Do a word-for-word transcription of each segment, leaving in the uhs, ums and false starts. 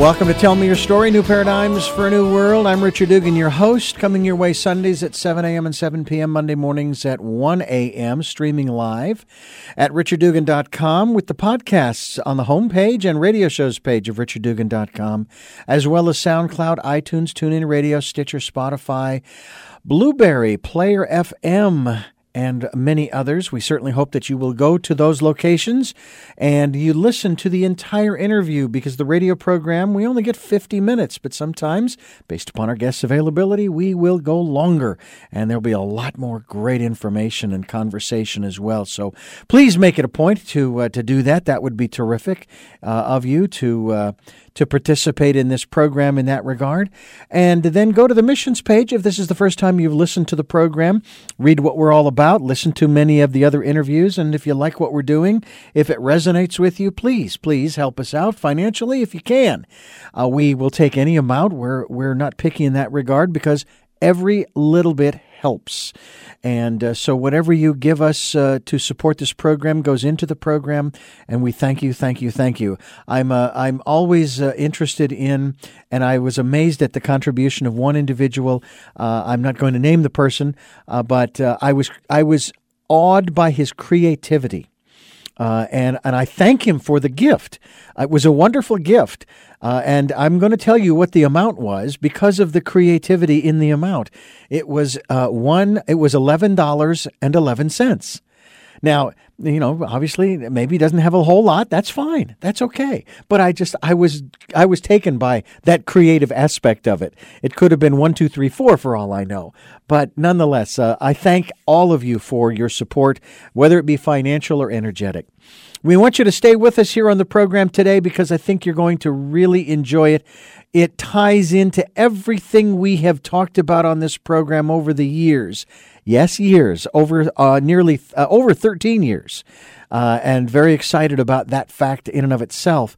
Welcome to Tell Me Your Story, New Paradigms for a New World. I'm Richard Dugan, your host, coming your way Sundays at seven a.m. and seven p.m., Monday mornings at one a.m., streaming live at richard dugan dot com with the podcasts on the homepage and radio shows page of richard dugan dot com, as well as SoundCloud, iTunes, TuneIn Radio, Stitcher, Spotify, Blueberry, Player F M, and many others. We certainly hope that you will go to those locations and you listen to the entire interview, because the radio program, we only get fifty minutes, but sometimes, based upon our guests' availability, we will go longer, and there'll be a lot more great information and conversation as well. So please make it a point to uh, to do that. That would be terrific uh, of you to uh, to participate in this program in that regard. And then go to the missions page if this is the first time you've listened to the program. Read what we're all about. Listen to many of the other interviews. And if you like what we're doing, if it resonates with you, please, please help us out financially if you can. Uh, we will take any amount. We're, we're not picky in that regard, because every little bit helps. And uh, so whatever you give us uh, to support this program goes into the program, and we thank you, thank you, thank you. I'm uh, I'm always uh, interested in, and I was amazed at the contribution of one individual. Uh, I'm not going to name the person, uh, but uh, I was I was awed by his creativity. Uh, and, and I thank him for the gift. It was a wonderful gift. Uh, and I'm going to tell you what the amount was because of the creativity in the amount. It was uh, one. It was eleven dollars and eleven cents. Now, you know, obviously, maybe he doesn't have a whole lot. That's fine. That's okay. But I just, I was, I was taken by that creative aspect of it. It could have been one, two, three, four for all I know. But nonetheless, uh, I thank all of you for your support, whether it be financial or energetic. We want you to stay with us here on the program today, because I think you're going to really enjoy it. It ties into everything we have talked about on this program over the years. Yes, years, over uh, nearly uh, over thirteen years, uh, and very excited about that fact in and of itself.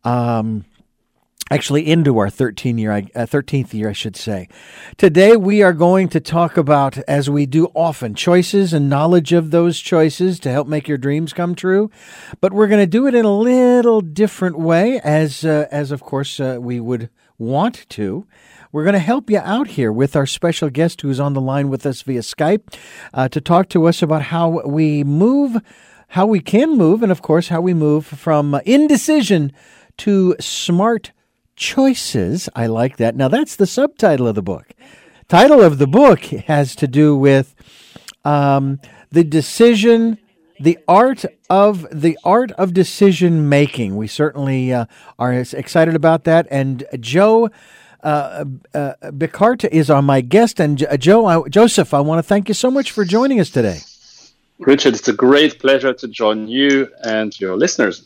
Um, actually, into our thirteenth year, uh, thirteenth year, I should say. Today, we are going to talk about, as we do often, choices and knowledge of those choices to help make your dreams come true. But we're going to do it in a little different way, as uh, as of course uh, we would want to. We're going to help you out here with our special guest who's on the line with us via Skype uh, to talk to us about how we move, how we can move, and of course how we move from indecision to smart choices. I like that. Now that's the subtitle of the book. Title of the book has to do with um, the decision, the art of the art of decision making. We certainly uh, are excited about that. And Joe Uh, uh, Beckart is on my guest, and uh, Joe, I, Joseph, I want to thank you so much for joining us today. Richard, it's a great pleasure to join you and your listeners.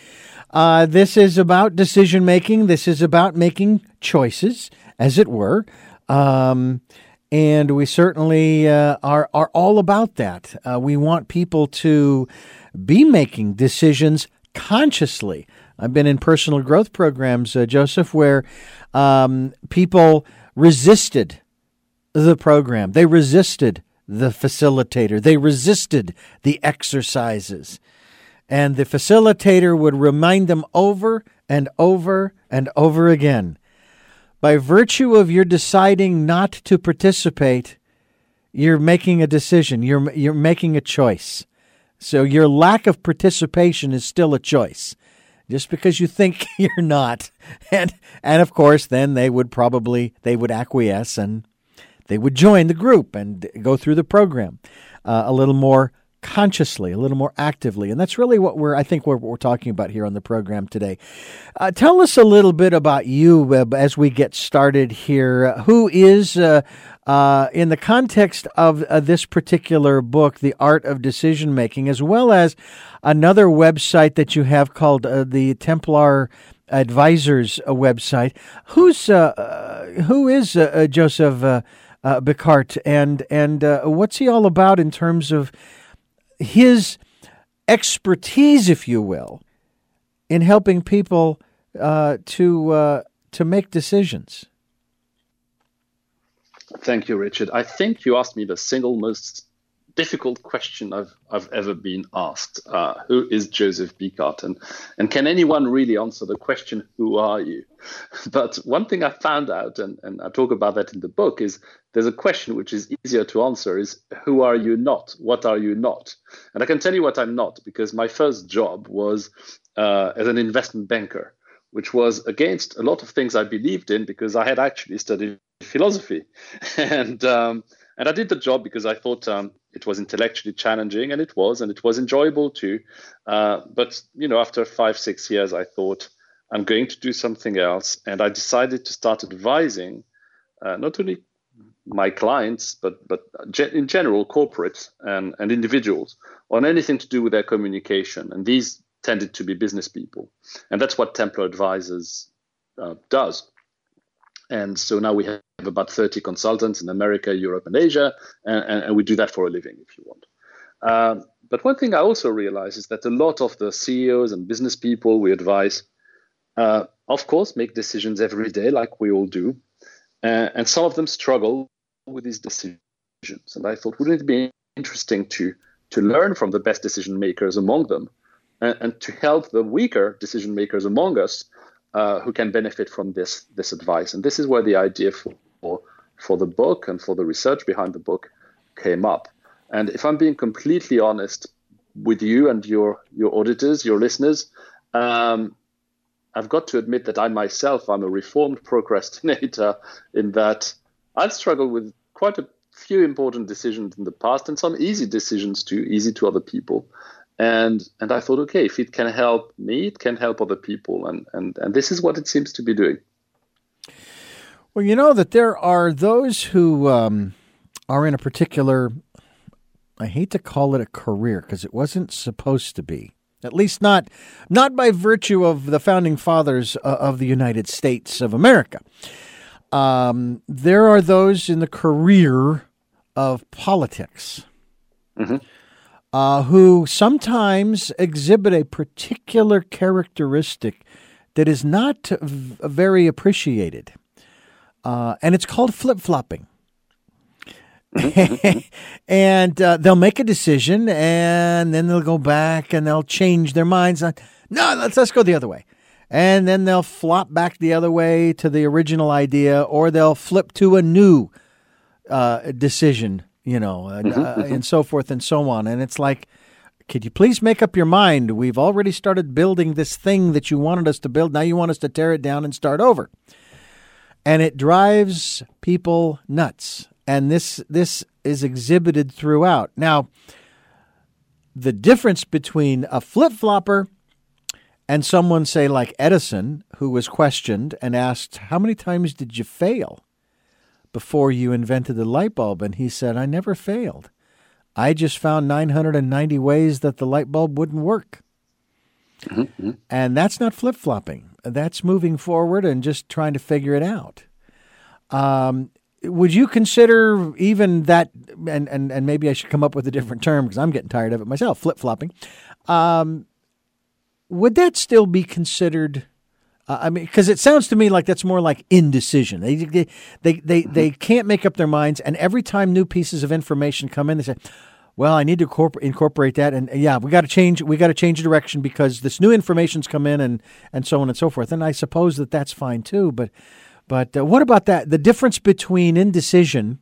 Uh, this is about decision making. This is about making choices, as it were, um, and we certainly uh, are are all about that. Uh, we want people to be making decisions consciously. I've been in personal growth programs, uh, Joseph, where um, people resisted the program. They resisted the facilitator. They resisted the exercises. And the facilitator would remind them over and over and over again. By virtue of your deciding not to participate, you're making a decision. You're, you're making a choice. So your lack of participation is still a choice. Just because you think you're not. And, and of course, then they would probably, they would acquiesce and they would join the group and go through the program uh, a little more consciously, a little more actively. And that's really what we're, I think, what we're talking about here on the program today. Uh, tell us a little bit about you uh, as we get started here. Uh, who is, uh, uh, in the context of uh, this particular book, The Art of Decision Making, as well as another website that you have called uh, the Templar Advisors uh, website. Who's uh, uh, who is uh, uh, Joseph uh, uh, Beckart, and and uh, what's he all about in terms of his expertise, if you will, in helping people uh, to uh, to make decisions? Thank you, Richard. I think you asked me the single most difficult question I've I've ever been asked. Uh, who is Joseph Bicart, and and can anyone really answer the question, "Who are you?" But one thing I found out, and, and I talk about that in the book, is there's a question which is easier to answer: is who are you not? What are you not? And I can tell you what I'm not, because my first job was uh, as an investment banker, which was against a lot of things I believed in, because I had actually studied philosophy, and um, and I did the job because I thought um, it was intellectually challenging, and it was, and it was enjoyable too. Uh, but you know, after five, six years, I thought I'm going to do something else, and I decided to start advising uh, not only my clients, but but in general, corporates and, and individuals on anything to do with their communication, and these tended to be business people, and that's what Templar Advisors uh, does. And so now we have about thirty consultants in America, Europe, and Asia, and, and, and we do that for a living, if you want. Um, but one thing I also realize is that a lot of the C E Os and business people we advise, uh, of course, make decisions every day, like we all do, uh, and some of them struggle with these decisions. And I thought, wouldn't it be interesting to to learn from the best decision makers among them, and, and to help the weaker decision makers among us, Uh, who can benefit from this this advice. And this is where the idea for, for the book and for the research behind the book came up. And if I'm being completely honest with you and your your auditors, your listeners, um, I've got to admit that I myself, I'm a reformed procrastinator, in that I've struggled with quite a few important decisions in the past, and some easy decisions too, easy to other people. And and I thought, okay, if it can help me, it can help other people. And, and, and this is what it seems to be doing. Well, you know that there are those who um, are in a particular, I hate to call it a career, because it wasn't supposed to be, at least not not by virtue of the founding fathers of the United States of America. Um, there are those in the career of politics. Mm-hmm. Uh, who sometimes exhibit a particular characteristic that is not v- very appreciated. Uh, and it's called flip-flopping. And uh, they'll make a decision, and then they'll go back, and they'll change their minds. On, no, let's, let's go the other way. And then they'll flop back the other way to the original idea, or they'll flip to a new uh, decision, you know, and, uh, and so forth and so on. And it's like, could you please make up your mind? We've already started building this thing that you wanted us to build. Now you want us to tear it down and start over. And it drives people nuts. And this this is exhibited throughout. Now, the difference between a flip-flopper and someone, say, like Edison, who was questioned and asked, how many times did you fail before you invented the light bulb? And he said, I never failed. I just found nine hundred ninety ways that the light bulb wouldn't work. Mm-hmm. And that's not flip-flopping. That's moving forward and just trying to figure it out. Um, would you consider even that, and, and, and maybe I should come up with a different term because I'm getting tired of it myself, flip-flopping. Um, would that still be considered... Uh, I mean, because it sounds to me like that's more like indecision. They they they they, mm-hmm. they can't make up their minds, and every time new pieces of information come in, they say, "Well, I need to corpor- incorporate that." And yeah, we got to change. We got to change direction because this new information's come in, and, and so on and so forth. And I suppose that that's fine too. But but uh, what about that? The difference between indecision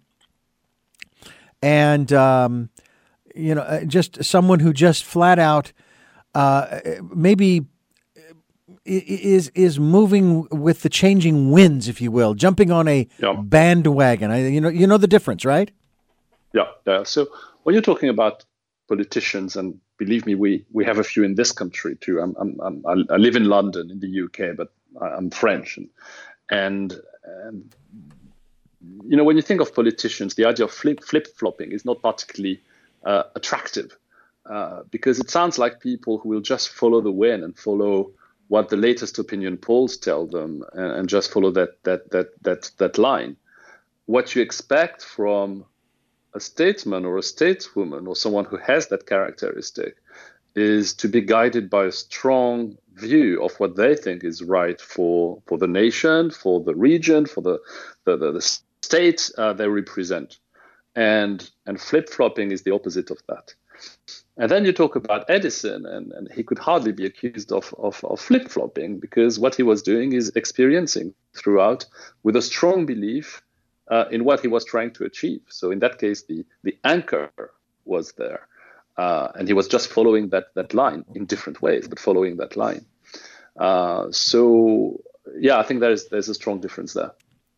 and um, you know, just someone who just flat out uh, maybe. is is moving with the changing winds, if you will, jumping on a yeah. bandwagon. I, you know, you know the difference, right? Yeah, yeah. So when you're talking about politicians, and believe me, we, we have a few in this country too. I'm, I'm, I'm I live in London in the U K, but I'm French, and and, and you know, when you think of politicians, the idea of flip flip flopping is not particularly uh, attractive uh, because it sounds like people who will just follow the wind and follow what the latest opinion polls tell them, and, and just follow that that that that that line. What you expect from a statesman or a stateswoman or someone who has that characteristic is to be guided by a strong view of what they think is right for for the nation, for the region, for the the, the, the state uh, they represent. and and flip-flopping is the opposite of that. And then you talk about Edison, and, and he could hardly be accused of, of, of flip-flopping, because what he was doing is experiencing throughout with a strong belief uh, in what he was trying to achieve. So in that case, the, the anchor was there. Uh, and he was just following that, that line in different ways, but following that line. Uh, so, yeah, I think there's there's a strong difference there.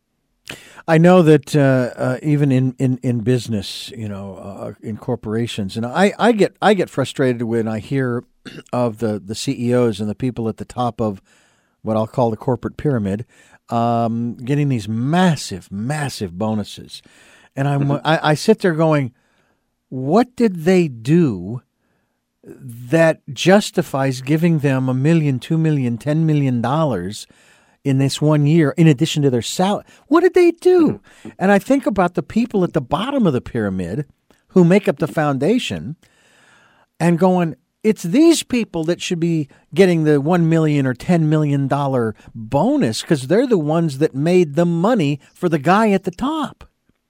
I know that uh, uh, even in, in, in business, you know, uh, in corporations, and I, I get I get frustrated when I hear of the, the C E Os and the people at the top of what I'll call the corporate pyramid um, getting these massive, massive bonuses. And I'm mm-hmm. I, I sit there going, what did they do that justifies giving them a million, two million, ten million dollars in this one year, in addition to their salary? What did they do? And I think about the people at the bottom of the pyramid who make up the foundation and going, it's these people that should be getting the one million dollars or ten million dollars bonus, because they're the ones that made the money for the guy at the top.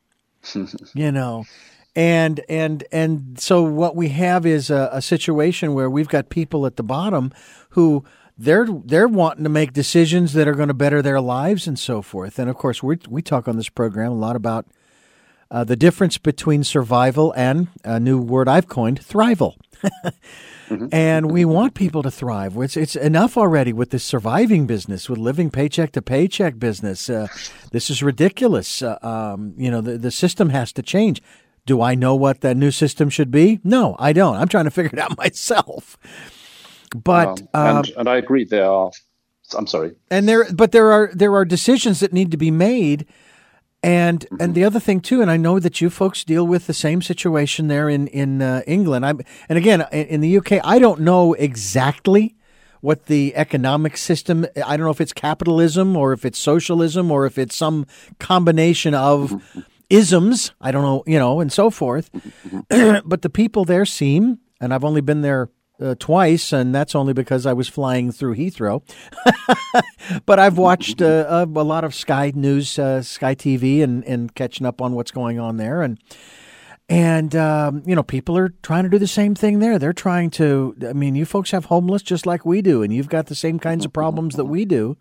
You know, and and and so what we have is a, a situation where we've got people at the bottom who They're they're wanting to make decisions that are going to better their lives and so forth. And, of course, we we talk on this program a lot about uh, the difference between survival and a new word I've coined, thrival. mm-hmm. And we want people to thrive. It's, it's enough already with this surviving business, with living paycheck to paycheck business. Uh, this is ridiculous. Uh, um, you know, the, the system has to change. Do I know what that new system should be? No, I don't. I'm trying to figure it out myself. But um, and, um, and I agree. There are. I'm sorry. And there, but there are there are decisions that need to be made, and mm-hmm. and the other thing too. And I know that you folks deal with the same situation there in in uh, England. I'm and again in, in the U K. I don't know exactly what the economic system. I don't know if it's capitalism or if it's socialism or if it's some combination of mm-hmm. isms. I don't know, you know, and so forth. Mm-hmm. But the people there seem, and I've only been there Uh, twice, and that's only because I was flying through Heathrow. But I've watched uh, a, a lot of Sky News, uh, Sky T V, and, and catching up on what's going on there. And, and um, you know, people are trying to do the same thing there. They're trying to, I mean, you folks have homeless just like we do, and you've got the same kinds of problems that we do.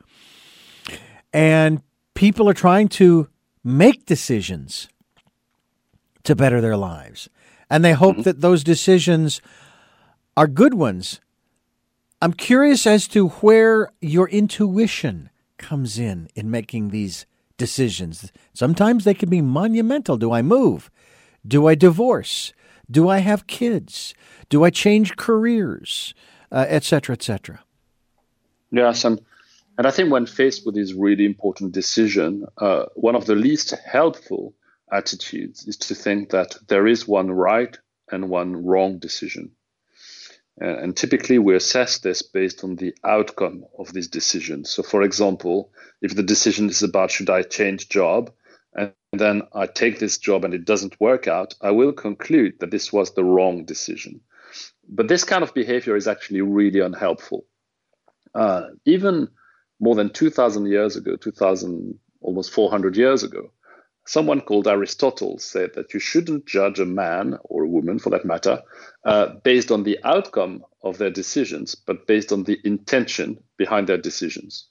And people are trying to make decisions to better their lives. And they hope that those decisions are good ones. I'm curious as to where your intuition comes in in making these decisions. Sometimes they can be monumental. Do I move? Do I divorce? Do I have kids? Do I change careers? Uh, et cetera, et cetera. Yes, and, and I think when faced with this really important decision, uh, one of the least helpful attitudes is to think that there is one right and one wrong decision. And typically we assess this based on the outcome of this decision. So, for example, if the decision is about should I change job, and then I take this job and it doesn't work out, I will conclude that this was the wrong decision. But this kind of behavior is actually really unhelpful. Uh, even more than two thousand years ago, two thousand, almost four hundred years ago, someone called Aristotle said that you shouldn't judge a man or a woman, for that matter, uh, based on the outcome of their decisions, but based on the intention behind their decisions.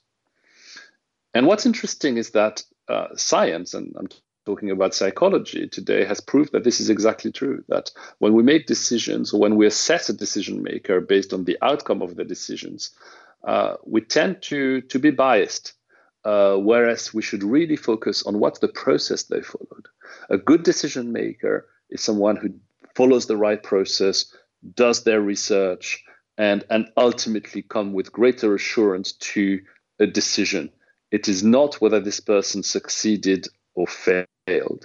And what's interesting is that uh, science, and I'm talking about psychology today, has proved that this is exactly true, that when we make decisions or when we assess a decision maker based on the outcome of their decisions, uh, we tend to, to be biased. Uh, whereas we should really focus on what's the process they followed. A good decision maker is someone who follows the right process, does their research, and, and ultimately come with greater assurance to a decision. It is not whether this person succeeded or failed.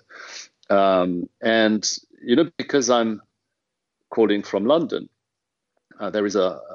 Um, and, you know, because I'm calling from London, uh, there is a,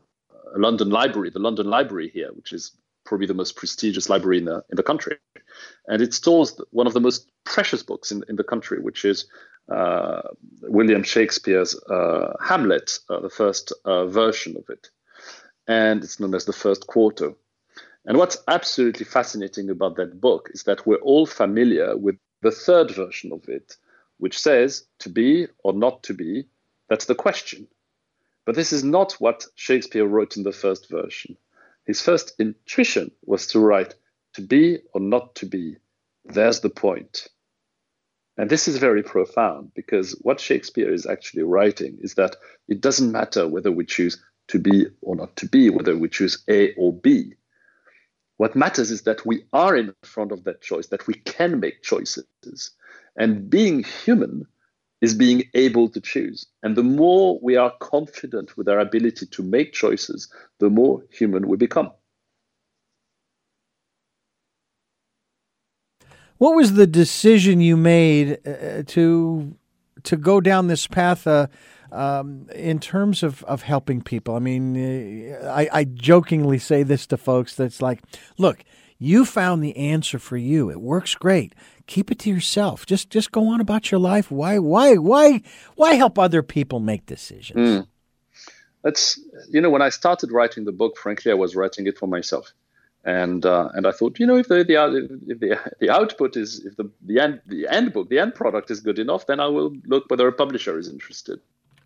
a London library, the London Library here, which is probably the most prestigious library in the in the country, and it stores one of the most precious books in, in the country, which is uh, William Shakespeare's uh, Hamlet, uh, the first uh, version of it, and it's known as the First Quarto. And what's absolutely fascinating about that book is that we're all familiar with the third version of it, which says to be or not to be. That's the question. But this is not what Shakespeare wrote in the first version. His first intuition was to write to be or not to be. There's the point. And this is very profound, because what Shakespeare is actually writing is that it doesn't matter whether we choose to be or not to be, whether we choose A or B. What matters is that we are in front of that choice, that we can make choices. And being human is being able to choose. And the more we are confident with our ability to make choices, the more human we become. What was the decision you made uh, to to go down this path uh, um, in terms of, of helping people? I mean, uh, I, I jokingly say this to folks that's like, look, you found the answer for you. It works great. Keep it to yourself. Just just go on about your life. Why why why why help other people make decisions? Mm. That's you know, when I started writing the book, frankly, I was writing it for myself. And uh, and I thought, you know, if the the if the the output is if the the end the end book the end product is good enough, then I will look whether a publisher is interested.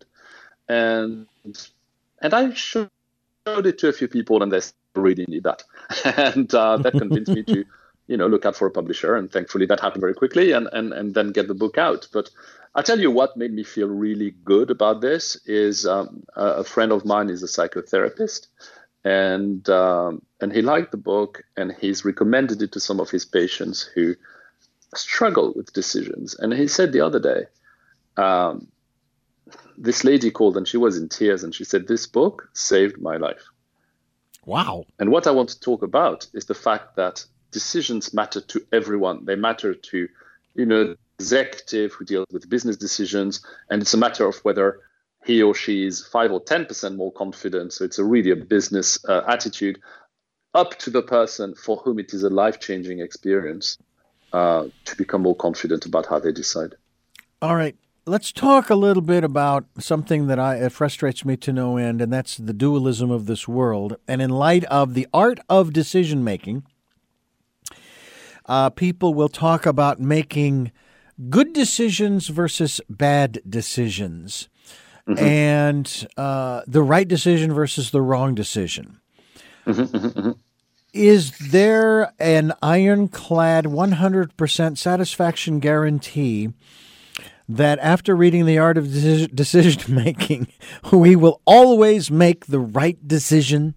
And and I showed it to a few people, and they really need that, and uh, that convinced me to, you know, look out for a publisher. And thankfully, that happened very quickly, and and and then get the book out. But I'll tell you what made me feel really good about this is um, a friend of mine is a psychotherapist. And um, and he liked the book, and he's recommended it to some of his patients who struggle with decisions. And he said the other day, um, this lady called and she was in tears, and she said, "This book saved my life." Wow. And what I want to talk about is the fact that decisions matter to everyone. They matter to, you know, executive who deals with business decisions, and it's a matter of whether he or she is five or ten percent more confident. So it's a really a business uh, attitude, up to the person for whom it is a life-changing experience uh, to become more confident about how they decide. All right. Let's talk a little bit about something that I, it frustrates me to no end, and that's the dualism of this world. And in light of the art of decision-making, uh, people will talk about making good decisions versus bad decisions. Mm-hmm. And uh, the right decision versus the wrong decision. Mm-hmm, mm-hmm. Is there an ironclad one hundred percent satisfaction guarantee that after reading The Art of Decision Making, we will always make the right decision?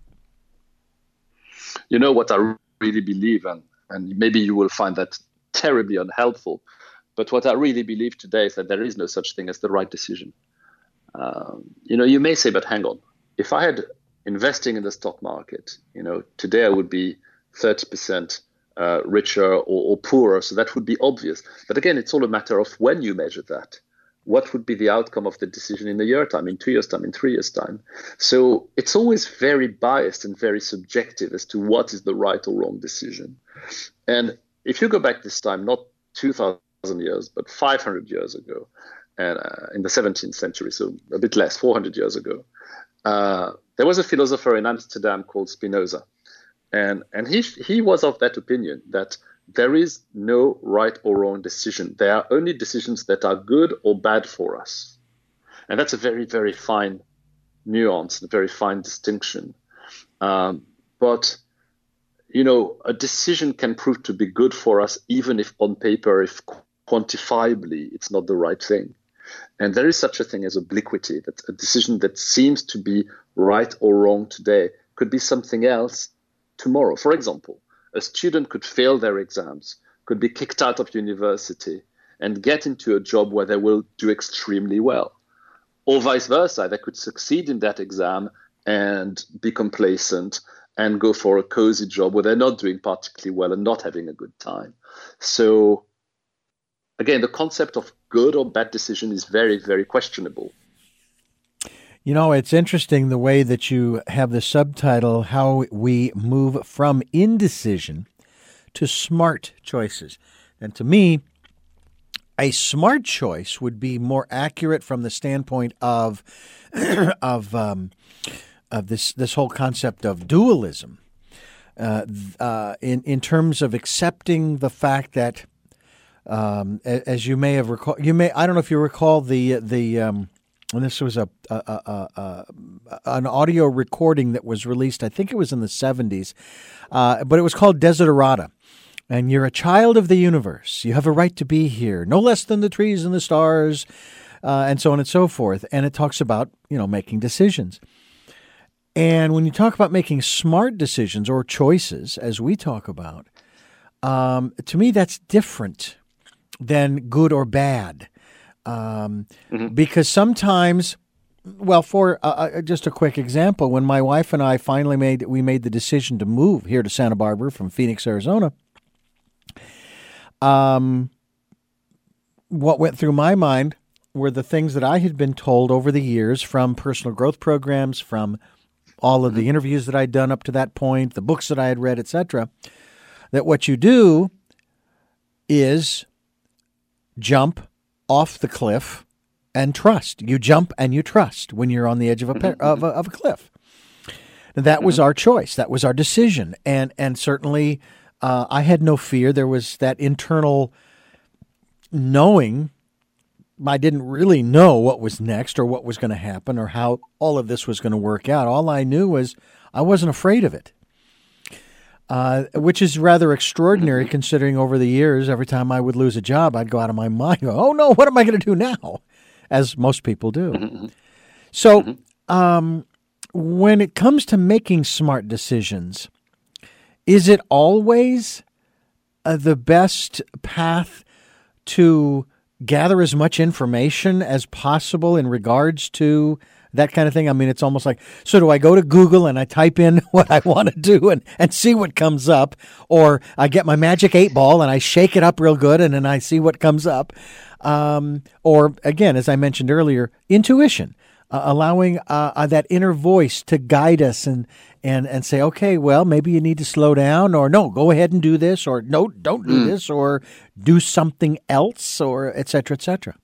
You know what I really believe, and, and maybe you will find that terribly unhelpful, but what I really believe today is that there is no such thing as the right decision. Um, you know, you may say, but hang on, if I had investing in the stock market, you know, today I would be thirty percent uh, richer or, or poorer. So that would be obvious. But again, it's all a matter of when you measure that. What would be the outcome of the decision in a year time, in two years time, in three years time? So it's always very biased and very subjective as to what is the right or wrong decision. And if you go back this time, not two thousand years, but five hundred years ago, and uh, in the seventeenth century, so a bit less, four hundred years ago, uh, there was a philosopher in Amsterdam called Spinoza. And and he he was of that opinion that there is no right or wrong decision. There are only decisions that are good or bad for us. And that's a very, very fine nuance, a very fine distinction. Um, but, you know, a decision can prove to be good for us, even if on paper, if quantifiably, it's not the right thing. And there is such a thing as obliquity, that a decision that seems to be right or wrong today could be something else tomorrow. For example, a student could fail their exams, could be kicked out of university, and get into a job where they will do extremely well. Or vice versa, they could succeed in that exam and be complacent and go for a cozy job where they're not doing particularly well and not having a good time. So again, the concept of good or bad decision is very, very questionable. You know, it's interesting the way that you have the subtitle, How We Move from Indecision to Smart Choices. And to me, a smart choice would be more accurate from the standpoint of of um, of this this whole concept of dualism, uh, uh, in in terms of accepting the fact that Um, as you may have recall, you may I don't know if you recall the the um, and this was a, a, a, a an audio recording that was released. I think it was in the seventies, uh, but it was called Desiderata. And you're a child of the universe. You have a right to be here, no less than the trees and the stars, uh, and so on and so forth. And it talks about, you know, making decisions. And when you talk about making smart decisions or choices, as we talk about, um, to me that's different than good or bad. Um, mm-hmm. Because sometimes, well, for uh, just a quick example, when my wife and I finally made, we made the decision to move here to Santa Barbara from Phoenix, Arizona, Um, what went through my mind were the things that I had been told over the years from personal growth programs, from all of the interviews that I'd done up to that point, the books that I had read, et cetera, that what you do is jump off the cliff and trust. You jump and you trust when you're on the edge of a, of a, of a cliff. And that was our choice. That was our decision. And, and certainly... Uh, I had no fear. There was that internal knowing. I didn't really know what was next or what was going to happen or how all of this was going to work out. All I knew was I wasn't afraid of it, uh, which is rather extraordinary considering over the years, every time I would lose a job, I'd go out of my mind, go, oh, no, what am I going to do now? As most people do. So um, when it comes to making smart decisions, is it always uh, the best path to gather as much information as possible in regards to that kind of thing? I mean, it's almost like, so do I go to Google and I type in what I want to do and, and see what comes up? Or I get my magic eight ball and I shake it up real good and then I see what comes up? Um, or again, as I mentioned earlier, intuition. Uh, allowing uh, uh, that inner voice to guide us and, and, and say, okay, well, maybe you need to slow down, or no, go ahead and do this, or no, don't do mm. this, or do something else, or et cetera, et cetera.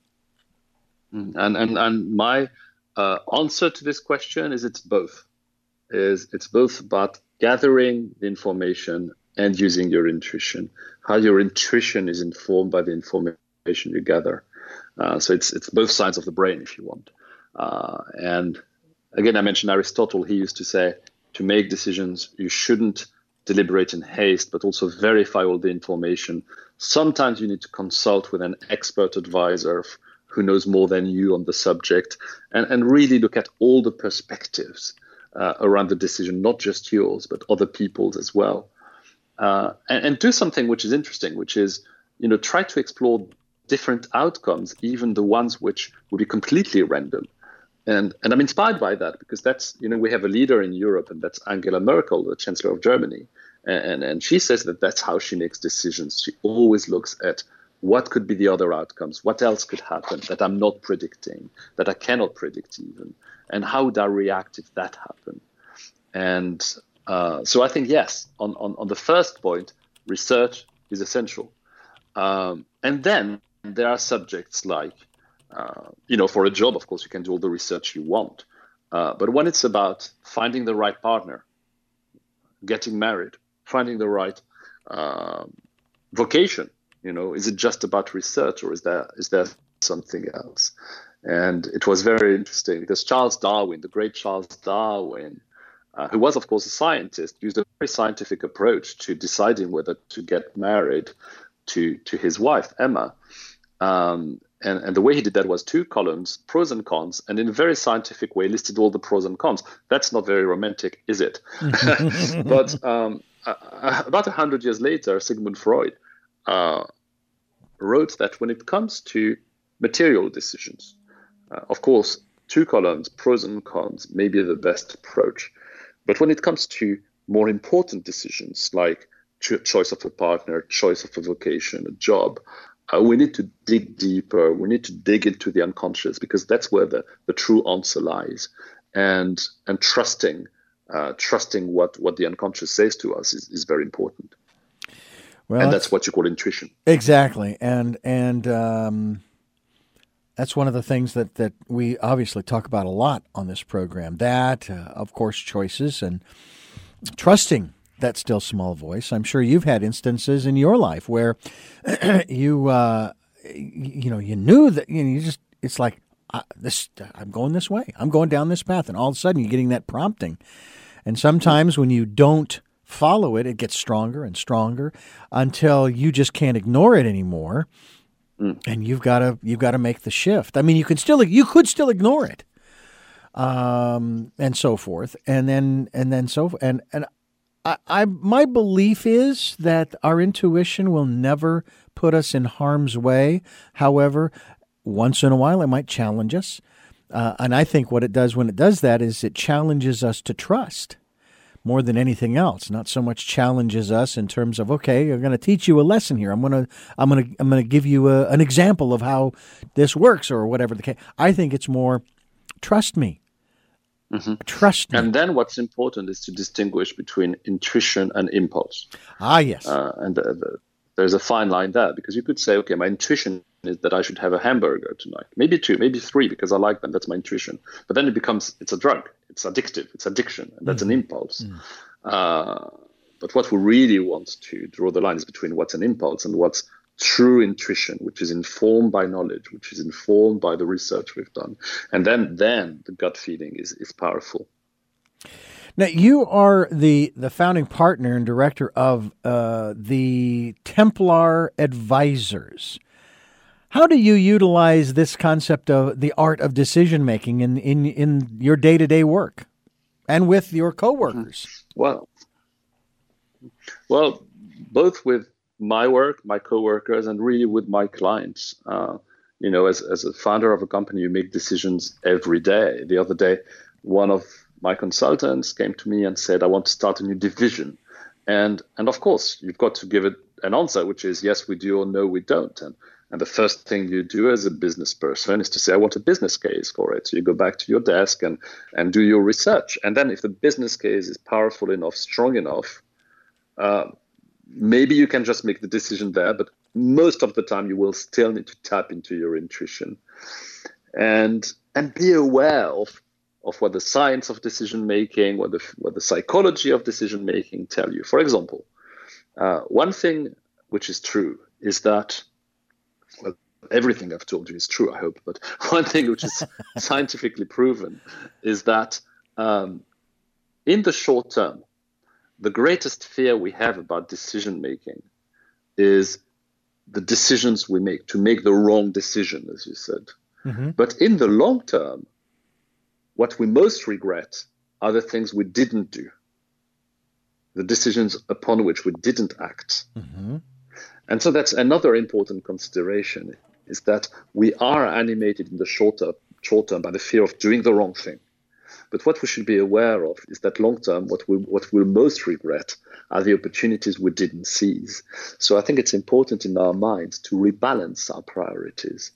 And, and, and my uh, answer to this question is it's both. Is It's both about gathering the information and using your intuition, how your intuition is informed by the information you gather. Uh, so it's it's both sides of the brain, if you want. Uh, and again, I mentioned Aristotle. He used to say, to make decisions, you shouldn't deliberate in haste, but also verify all the information. Sometimes you need to consult with an expert advisor who knows more than you on the subject, and, and really look at all the perspectives uh, around the decision, not just yours, but other people's as well. Uh, and, and do something which is interesting, which is, you know, try to explore different outcomes, even the ones which will be completely random. And and I'm inspired by that because that's, you know, we have a leader in Europe, and that's Angela Merkel, the Chancellor of Germany. And, and she says that that's how she makes decisions. She always looks at what could be the other outcomes, what else could happen that I'm not predicting, that I cannot predict even, and how would I react if that happened. And uh, so I think, yes, on, on, on the first point, research is essential. Um, and then there are subjects like, Uh, you know, for a job, of course, you can do all the research you want. Uh, but when it's about finding the right partner, getting married, finding the right uh, vocation, you know, is it just about research, or is there is there something else? And it was very interesting because Charles Darwin, the great Charles Darwin, uh, who was, of course, a scientist, used a very scientific approach to deciding whether to get married to, to his wife, Emma. Um, And, and the way he did that was two columns, pros and cons, and in a very scientific way listed all the pros and cons. That's not very romantic, is it? But um, uh, about a hundred years later, Sigmund Freud uh, wrote that when it comes to material decisions, uh, of course, two columns, pros and cons, may be the best approach. But when it comes to more important decisions like cho- choice of a partner, choice of a vocation, a job, Uh, we need to dig deeper. We need to dig into the unconscious, because that's where the, the true answer lies. And and trusting uh, trusting what, what the unconscious says to us is, is very important. Well, and that's, that's what you call intuition. Exactly. And and um, that's one of the things that, that we obviously talk about a lot on this program. That, uh, of course, choices and trusting. that still small voice. I'm sure you've had instances in your life where you, uh, you know, you knew that, you know, you just, it's like, I, this, I'm going this way. I'm going down this path. And all of a sudden you're getting that prompting. And sometimes when you don't follow it, it gets stronger and stronger until you just can't ignore it anymore. Mm. And you've got to, you've got to make the shift. I mean, you can still, you could still ignore it. Um, and so forth. And then, and then so, and, and I, I, my belief is that our intuition will never put us in harm's way. However, once in a while, it might challenge us. Uh, and I think what it does when it does that is it challenges us to trust more than anything else. Not so much challenges us in terms of, okay, I'm going to teach you a lesson here. I'm going to, I'm going to, I'm going to give you a, an example of how this works or whatever the case. I think it's more, trust me. Mm-hmm. Trust me. And then what's important is to distinguish between intuition and impulse. Ah, yes. Uh, and the, the, there's a fine line there, because you could say, okay, my intuition is that I should have a hamburger tonight. Maybe two, maybe three, because I like them. That's my intuition. But then it becomes, it's a drug. It's addictive. It's addiction. And that's mm-hmm. an impulse. Mm. Uh, but what we really want to draw the line is between what's an impulse and what's true intuition, which is informed by knowledge, which is informed by the research we've done. And then then the gut feeling is, is powerful. Now, you are the, the founding partner and director of uh, the Templar Advisors. How do you utilize this concept of the art of decision-making in, in, in your day-to-day work and with your coworkers? Well, well, both with my work, my coworkers, and really with my clients. Uh, you know, as, as a founder of a company, you make decisions every day. The other day, one of my consultants came to me and said, I want to start a new division. And and of course, you've got to give it an answer, which is yes, we do, or no, we don't. And and the first thing you do as a business person is to say, I want a business case for it. So you go back to your desk and, and do your research. And then if the business case is powerful enough, strong enough, uh, maybe you can just make the decision there, but most of the time you will still need to tap into your intuition and and be aware of, of what the science of decision making, what the what the psychology of decision making tell you. For example, uh, one thing which is true is that, well, everything I've told you is true, I hope, but one thing which is scientifically proven is that um, in the short term, the greatest fear we have about decision making is the decisions we make, to make the wrong decision, as you said. Mm-hmm. But in the long term, what we most regret are the things we didn't do, the decisions upon which we didn't act. Mm-hmm. And so that's another important consideration, is that we are animated in the short term, short term by the fear of doing the wrong thing. But what we should be aware of is that long term, what we what we'll most regret are the opportunities we didn't seize. So I think it's important in our minds to rebalance our priorities.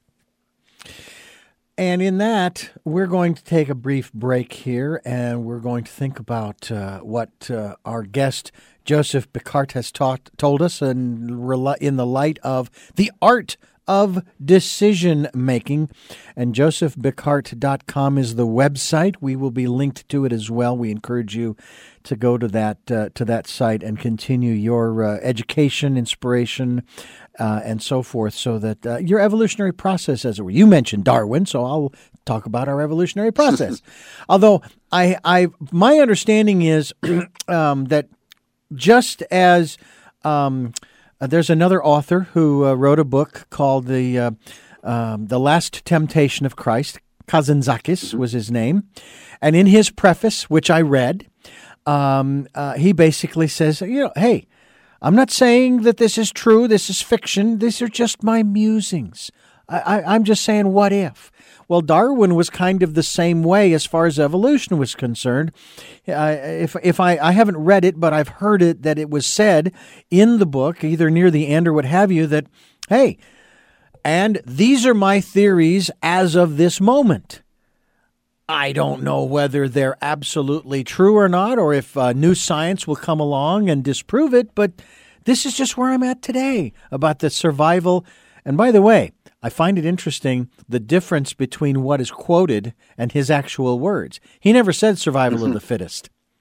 And in that, we're going to take a brief break here, and we're going to think about uh, what uh, our guest Joseph Pickart has taught, told us in, in the light of the art of decision-making. And joseph pickart dot com is the website. We will be linked to it as well. We encourage you to go to that uh, to that site and continue your uh, education, inspiration, uh, and so forth, so that uh, your evolutionary process, as it were. You mentioned Darwin, so I'll talk about our evolutionary process. Although I, I, my understanding is um, that just as um, Uh, there's another author who uh, wrote a book called the uh, um, The Last Temptation of Christ. Kazantzakis mm-hmm. was his name. And in his preface, which I read, um, uh, he basically says, you know, hey, I'm not saying that this is true, this is fiction, these are just my musings. I, I, I'm just saying, what if? Well, Darwin was kind of the same way as far as evolution was concerned. Uh, if if I, I haven't read it, but I've heard it that it was said in the book, either near the end or what have you, that, hey, and these are my theories as of this moment. I don't know whether they're absolutely true or not, or if uh, new science will come along and disprove it, but this is just where I'm at today about the survival. And by the way, I find it interesting, the difference between what is quoted and his actual words. He never said survival mm-hmm. of the fittest.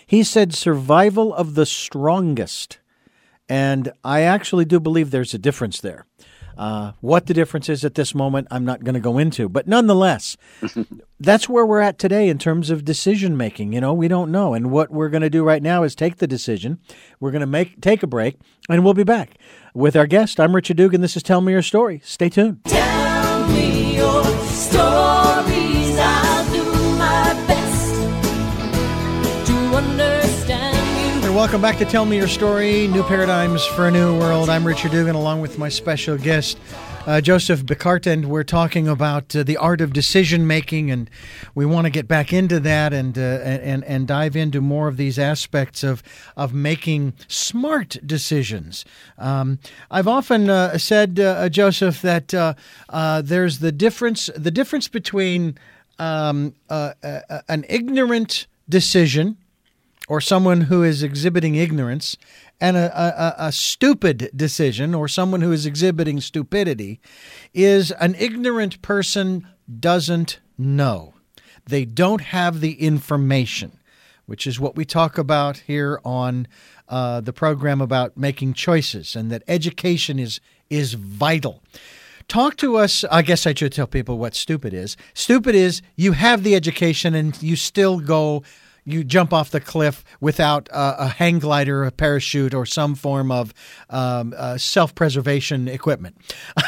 He said survival of the strongest. And I actually do believe there's a difference there. Uh, what the difference is at this moment, I'm not going to go into. But nonetheless, that's where we're at today in terms of decision making. You know, we don't know. And what we're going to do right now is take the decision. We're going to make take a break, and we'll be back with our guest. I'm Richard Dugan. This is Tell Me Your Story. Stay tuned. Tell me your stories. I'll do my best to understand you. And welcome back to Tell Me Your Story, New Paradigms for a New World. I'm Richard Dugan, along with my special guest, uh, Joseph Bicart, and we're talking about uh, the art of decision-making, and we want to get back into that and, uh, and and dive into more of these aspects of, of making smart decisions. Um, I've often uh, said, uh, Joseph, that uh, uh, there's the difference, the difference between um, uh, uh, an ignorant decision or someone who is exhibiting ignorance, and a, a, a stupid decision, or someone who is exhibiting stupidity, is an ignorant person doesn't know. They don't have the information, which is what we talk about here on uh, the program about making choices, and that education is is vital. Talk to us. I guess I should tell people what stupid is. Stupid is you have the education and you still go You jump off the cliff without uh, a hang glider, a parachute, or some form of um, uh, self-preservation equipment.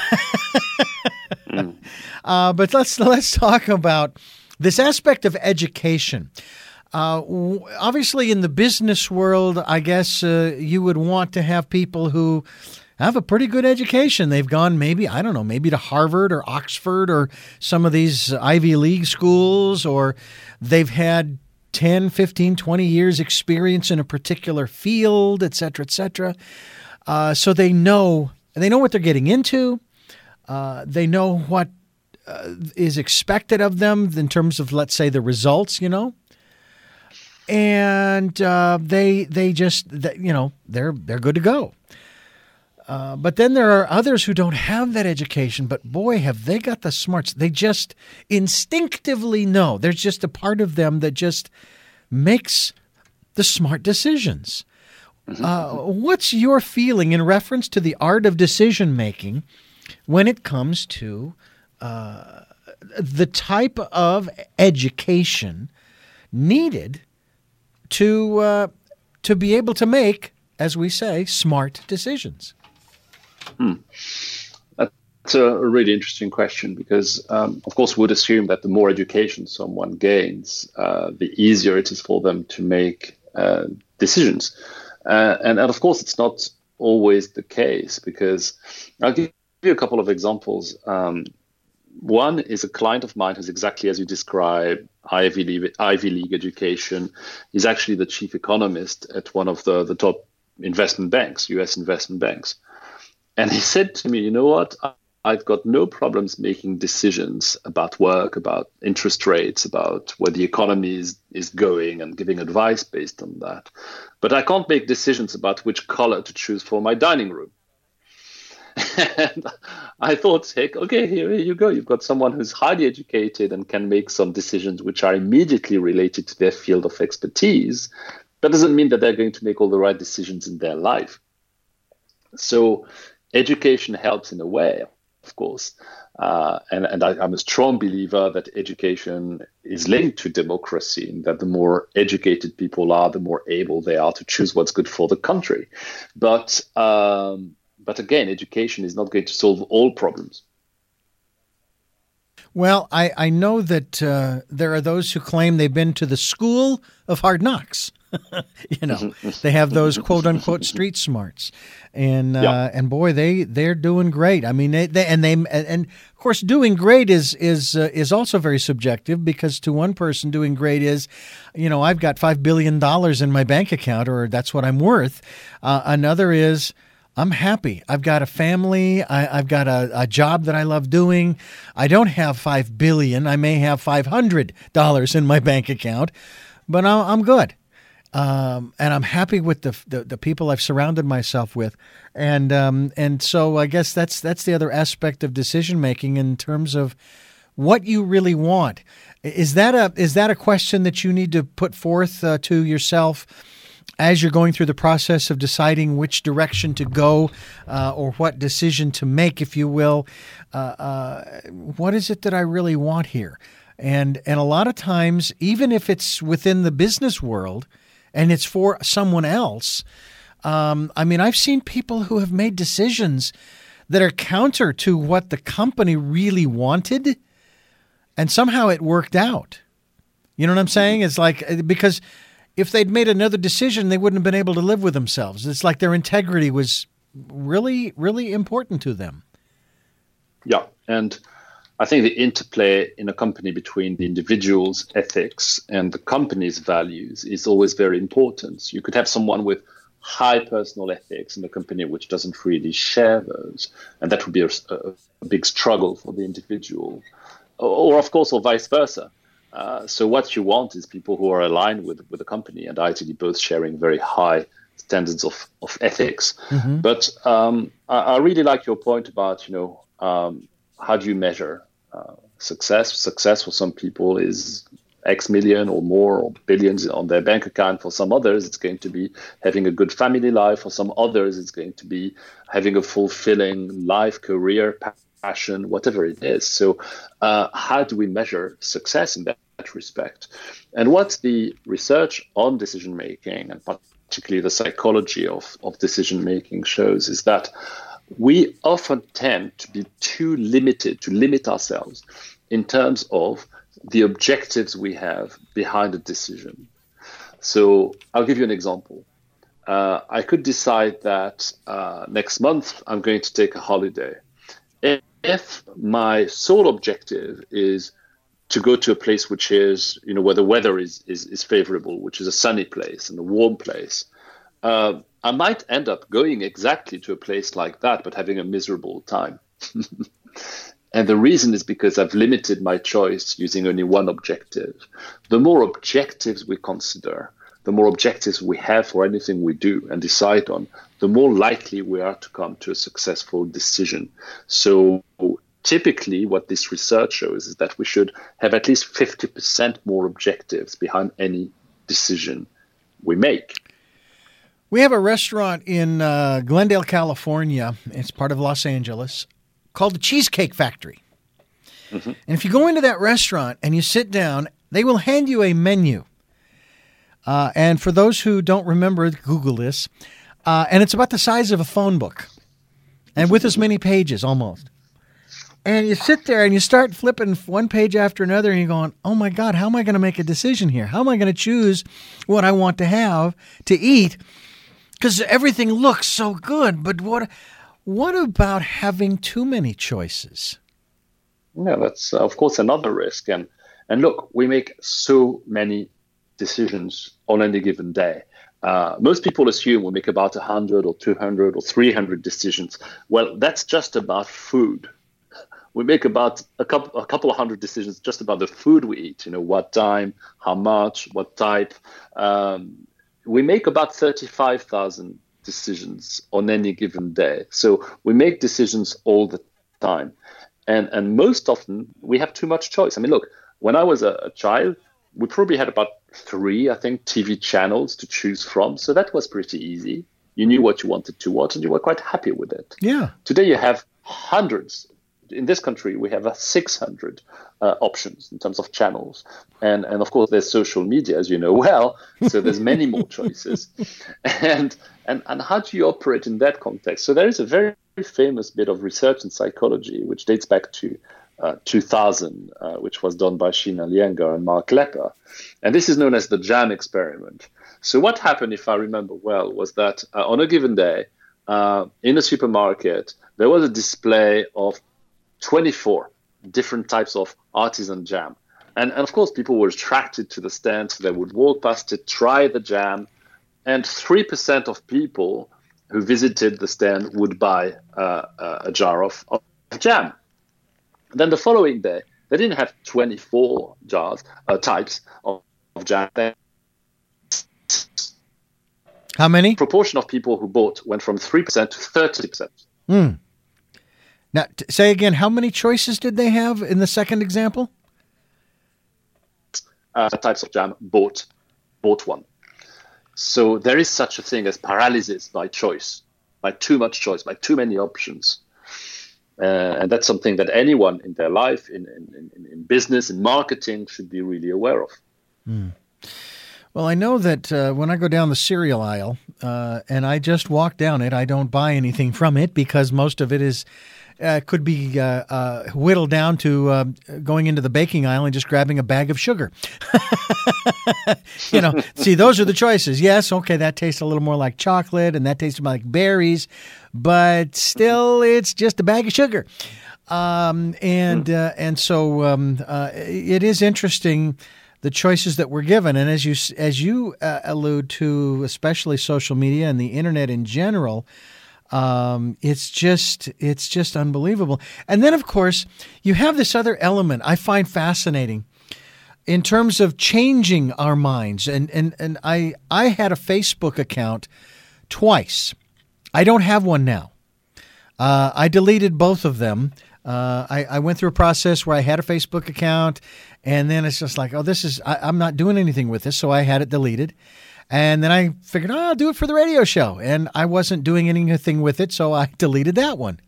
mm. uh, but let's let's talk about this aspect of education. Uh, w- obviously, in the business world, I guess uh, you would want to have people who have a pretty good education. They've gone maybe, I don't know, maybe to Harvard or Oxford or some of these Ivy League schools, or they've had ten, fifteen, twenty years experience in a particular field, et cetera, et cetera. Uh, so they know, they know what they're getting into. Uh, they know what uh, is expected of them in terms of, let's say, the results, you know. And uh, they they just, they, you know, they're they're good to go. Uh, but then there are others who don't have that education, but boy, have they got the smarts. They just instinctively know. There's just a part of them that just makes the smart decisions. Uh, what's your feeling in reference to the art of decision-making when it comes to uh, the type of education needed to uh, to be able to make, as we say, smart decisions? Hmm. That's a really interesting question because, um, of course, we would assume that the more education someone gains, uh, the easier it is for them to make uh, decisions. Uh, and, and, of course, it's not always the case because I'll give you a couple of examples. Um, one is a client of mine who's exactly as you describe, Ivy League, Ivy League education. He's actually the chief economist at one of the, the top investment banks, U S investment banks. And he said to me, you know what, I've got no problems making decisions about work, about interest rates, about where the economy is, is going and giving advice based on that. But I can't make decisions about which color to choose for my dining room. And I thought, heck, okay, here you go. You've got someone who's highly educated and can make some decisions which are immediately related to their field of expertise. That doesn't mean that they're going to make all the right decisions in their life. So education helps in a way, of course. Uh, and and I, I'm a strong believer that education is linked to democracy, and that the more educated people are, the more able they are to choose what's good for the country. But um, but again, education is not going to solve all problems. Well, I, I know that uh, there are those who claim they've been to the school of hard knocks. You know, they have those quote unquote street smarts, and uh, yeah. and boy, they they're doing great. I mean, they, they and they and, and of course, doing great is is uh, is also very subjective because to one person, doing great is, you know, I've got five billion dollars in my bank account, or that's what I'm worth. Uh, another is, I'm happy. I've got a family. I, I've got a, a job that I love doing. I don't have five billion dollars. I may have five hundred dollars in my bank account, but I'm, I'm good. Um, and I'm happy with the, the the people I've surrounded myself with, and um, and so I guess that's that's the other aspect of decision making in terms of what you really want. Is that a is that a question that you need to put forth uh, to yourself as you're going through the process of deciding which direction to go uh, or what decision to make, if you will? Uh, uh, what is it that I really want here? And and a lot of times, even if it's within the business world and it's for someone else, um, I mean, I've seen people who have made decisions that are counter to what the company really wanted, and somehow it worked out. You know what I'm saying? It's like, because if they'd made another decision, they wouldn't have been able to live with themselves. It's like their integrity was really, really important to them. Yeah, and I think the interplay in a company between the individual's ethics and the company's values is always very important. You could have someone with high personal ethics in a company which doesn't really share those, and that would be a, a big struggle for the individual. Or, or of course, or vice versa. Uh, so what you want is people who are aligned with, with the company and ideally both sharing very high standards of, of ethics. Mm-hmm. But um, I, I really like your point about, you know, um, how do you measure uh, success? Success for some people is X million or more or billions on their bank account. For some others, it's going to be having a good family life. For some others, it's going to be having a fulfilling life, career, passion, whatever it is. So uh, how do we measure success in that respect? And what the research on decision-making, and particularly the psychology of, of decision-making, shows is that we often tend to be too limited, to limit ourselves in terms of the objectives we have behind a decision. So I'll give you an example. Uh, I could decide that uh, next month I'm going to take a holiday. If my sole objective is to go to a place which is, you know, where the weather is is, is favorable, which is a sunny place and a warm place, uh, I might end up going exactly to a place like that, but having a miserable time. And the reason is because I've limited my choice using only one objective. The more objectives we consider, the more objectives we have for anything we do and decide on, the more likely we are to come to a successful decision. So typically what this research shows is that we should have at least fifty percent more objectives behind any decision we make. We have a restaurant in uh, Glendale, California. It's part of Los Angeles, called the Cheesecake Factory. Mm-hmm. And if you go into that restaurant and you sit down, they will hand you a menu. Uh, and for those who don't remember, Google this. Uh, and it's about the size of a phone book, and with as many pages almost. And you sit there and you start flipping one page after another, and you're going, oh my God, how am I going to make a decision here? How am I going to choose what I want to have to eat? Because everything looks so good. But what what about having too many choices? Yeah, that's, uh, of course, another risk. And, and look, we make so many decisions on any given day. Uh, most people assume we make about one hundred or two hundred or three hundred decisions. Well, that's just about food. We make about a couple, a couple of hundred decisions just about the food we eat, you know, what time, how much, what type. Um, we make about thirty-five thousand decisions on any given day. So we make decisions all the time. And, and most often we have too much choice. I mean, look, when I was a, a child, we probably had about three, I think, T V channels to choose from. So that was pretty easy. You knew what you wanted to watch and you were quite happy with it. Yeah. Today you have hundreds. In this country, we have uh, six hundred uh, options in terms of channels. And, and of course, there's social media, as you know well. So there's many more choices. And, and, and how do you operate in that context? So there is a very famous bit of research in psychology, which dates back to uh, two thousand, uh, which was done by Sheena Lienger and Mark Lepper. And this is known as the jam experiment. So what happened, if I remember well, was that uh, on a given day, uh, in a supermarket, there was a display of twenty-four different types of artisan jam. And, and of course, people were attracted to the stand, so they would walk past it, try the jam, and three percent of people who visited the stand would buy uh, a jar of, of jam. Then the following day, they didn't have twenty-four jars, uh, types of, of jam. How many? The proportion of people who bought went from three percent to thirty percent. Hmm. Now, t- say again, how many choices did they have in the second example? uh, types of jam, bought bought one. So there is such a thing as paralysis by choice, by too much choice, by too many options. Uh, and that's something that anyone in their life, in, in, in, in business, in marketing, should be really aware of. Mm. Well, I know that uh, when I go down the cereal aisle uh, and I just walk down it, I don't buy anything from it because most of it is uh, could be uh, uh, whittled down to uh, going into the baking aisle and just grabbing a bag of sugar. You know, see, those are the choices. Yes, okay, that tastes a little more like chocolate and that tastes like berries, but still it's just a bag of sugar. Um, and, uh, and so um, uh, it is interesting the choices that we're given. And as you as you uh, allude to, especially social media and the internet in general, um, it's just it's just unbelievable. And then, of course, you have this other element I find fascinating in terms of changing our minds. And and and I I had a Facebook account twice. I don't have one now. Uh, I deleted both of them. Uh, I, I went through a process where I had a Facebook account, and then it's just like, oh, this is, I, I'm not doing anything with this, so I had it deleted. And then I figured, oh, I'll do it for the radio show. And I wasn't doing anything with it, so I deleted that one.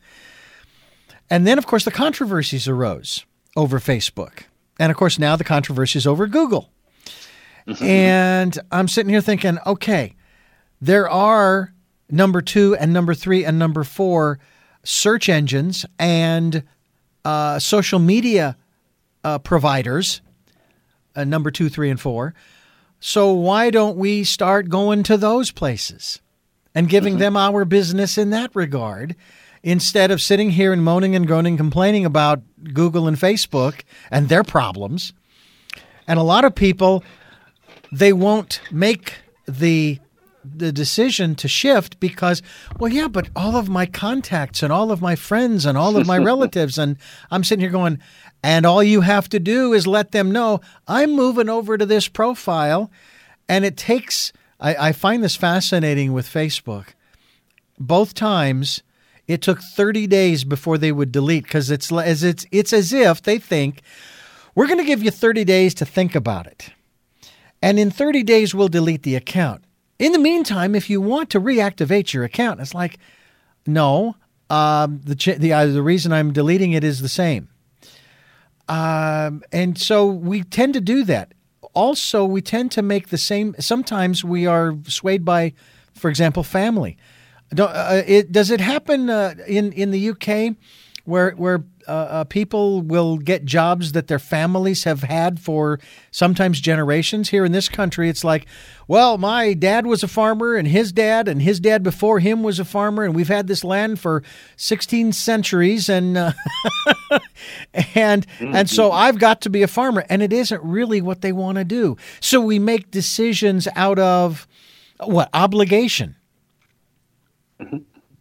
And then, of course, the controversies arose over Facebook. And, of course, now the controversies over Google. Mm-hmm. And I'm sitting here thinking, okay, there are number two and number three and number four search engines and uh, social media uh, providers, uh, number two, three, and four. So why don't we start going to those places and giving mm-hmm. them our business in that regard instead of sitting here and moaning and groaning, complaining about Google and Facebook and their problems? And a lot of people, they won't make the the decision to shift because, well, yeah, but all of my contacts and all of my friends and all of my relatives, and I'm sitting here going, and all you have to do is let them know I'm moving over to this profile. And it takes, I, I find this fascinating with Facebook. Both times it took thirty days before they would delete because it's as it's it's as if they think we're going to give you thirty days to think about it. And in thirty days, we'll delete the account. In the meantime, if you want to reactivate your account, it's like, no, um, the ch- the uh, the reason I'm deleting it is the same. Um, and so we tend to do that. Also, we tend to make the same. Sometimes we are swayed by, for example, family. Don't, uh, it, does it happen uh, in in the U K where where uh, uh, people will get jobs that their families have had for sometimes generations? Here in this country, it's like, well, my dad was a farmer and his dad and his dad before him was a farmer, and we've had this land for sixteen centuries, and uh, and mm-hmm. and so I've got to be a farmer, and it isn't really what they want to do. So we make decisions out of what? Obligation. Mm-hmm.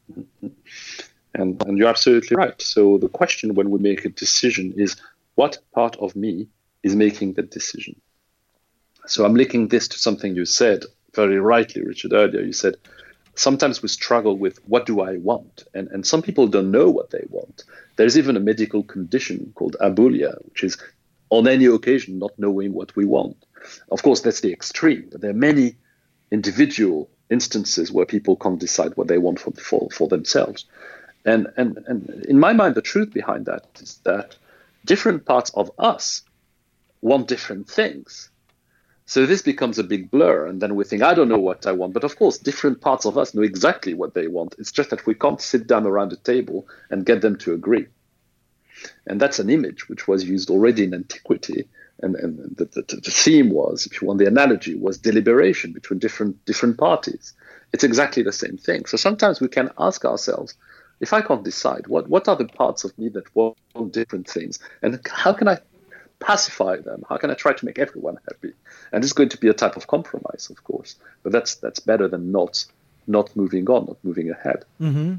And, and you're absolutely right. So the question when we make a decision is, what part of me is making that decision? So I'm linking this to something you said very rightly, Richard, earlier. You said, sometimes we struggle with what do I want? And, and some people don't know what they want. There's even a medical condition called abulia, which is on any occasion not knowing what we want. Of course, that's the extreme, but there are many individual instances where people can't decide what they want for, for, for themselves. And, and and in my mind, the truth behind that is that different parts of us want different things. So this becomes a big blur. And then we think, I don't know what I want. But of course, different parts of us know exactly what they want. It's just that we can't sit down around a table and get them to agree. And that's an image which was used already in antiquity. And, and the, the, the theme was, if you want the analogy, was deliberation between different different parties. It's exactly the same thing. So sometimes we can ask ourselves, if I can't decide, what, what are the parts of me that want different things? And how can I pacify them? How can I try to make everyone happy? And it's going to be a type of compromise, of course. But that's that's better than not not moving on, not moving ahead. Mm-hmm.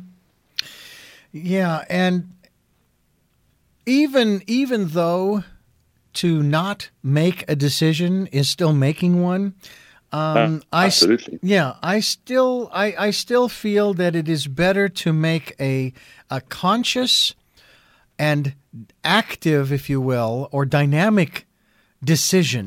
Yeah, and even even though to not make a decision is still making one, Um, uh, absolutely. I, yeah, I still, I, I still feel that it is better to make a, a conscious and active, if you will, or dynamic decision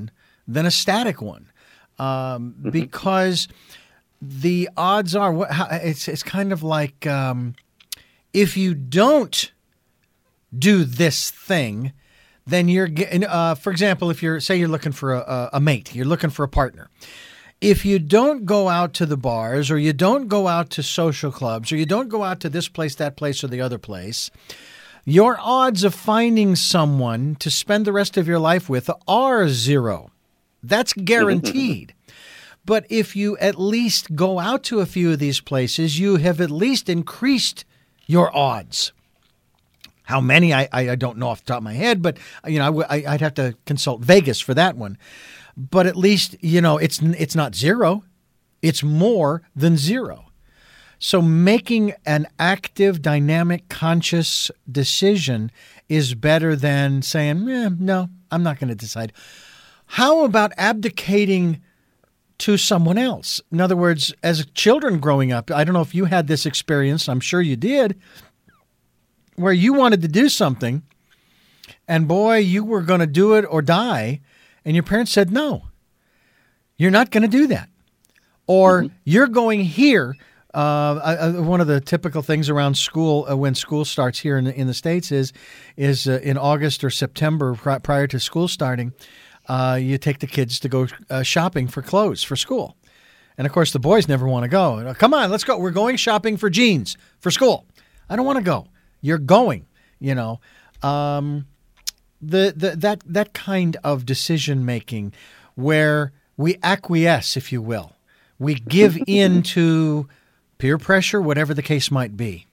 than a static one, um, mm-hmm. because the odds are what it's it's kind of like um, if you don't do this thing, then you're getting. Uh, for example, if you're say you're looking for a, a mate, you're looking for a partner. If you don't go out to the bars, or you don't go out to social clubs, or you don't go out to this place, that place, or the other place, your odds of finding someone to spend the rest of your life with are zero. That's guaranteed. But if you at least go out to a few of these places, you have at least increased your odds. How many, I, I don't know off the top of my head, but you know, I, I'd have to consult Vegas for that one. But at least, you know, it's it's not zero. It's more than zero. So making an active, dynamic, conscious decision is better than saying, eh, no, I'm not going to decide. How about abdicating to someone else? In other words, as children growing up, I don't know if you had this experience, I'm sure you did, where you wanted to do something, and boy, you were going to do it or die, and your parents said, no, you're not going to do that. Or mm-hmm. you're going here. Uh, uh, one of the typical things around school uh, when school starts here in the, in the States is is uh, in August or September pri- prior to school starting, uh, you take the kids to go uh, shopping for clothes for school. And, of course, the boys never want to go. Come on, let's go. We're going shopping for jeans for school. I don't want to go. You're going, you know. Um, the, the that that kind of decision-making where we acquiesce, if you will. We give in to peer pressure, whatever the case might be.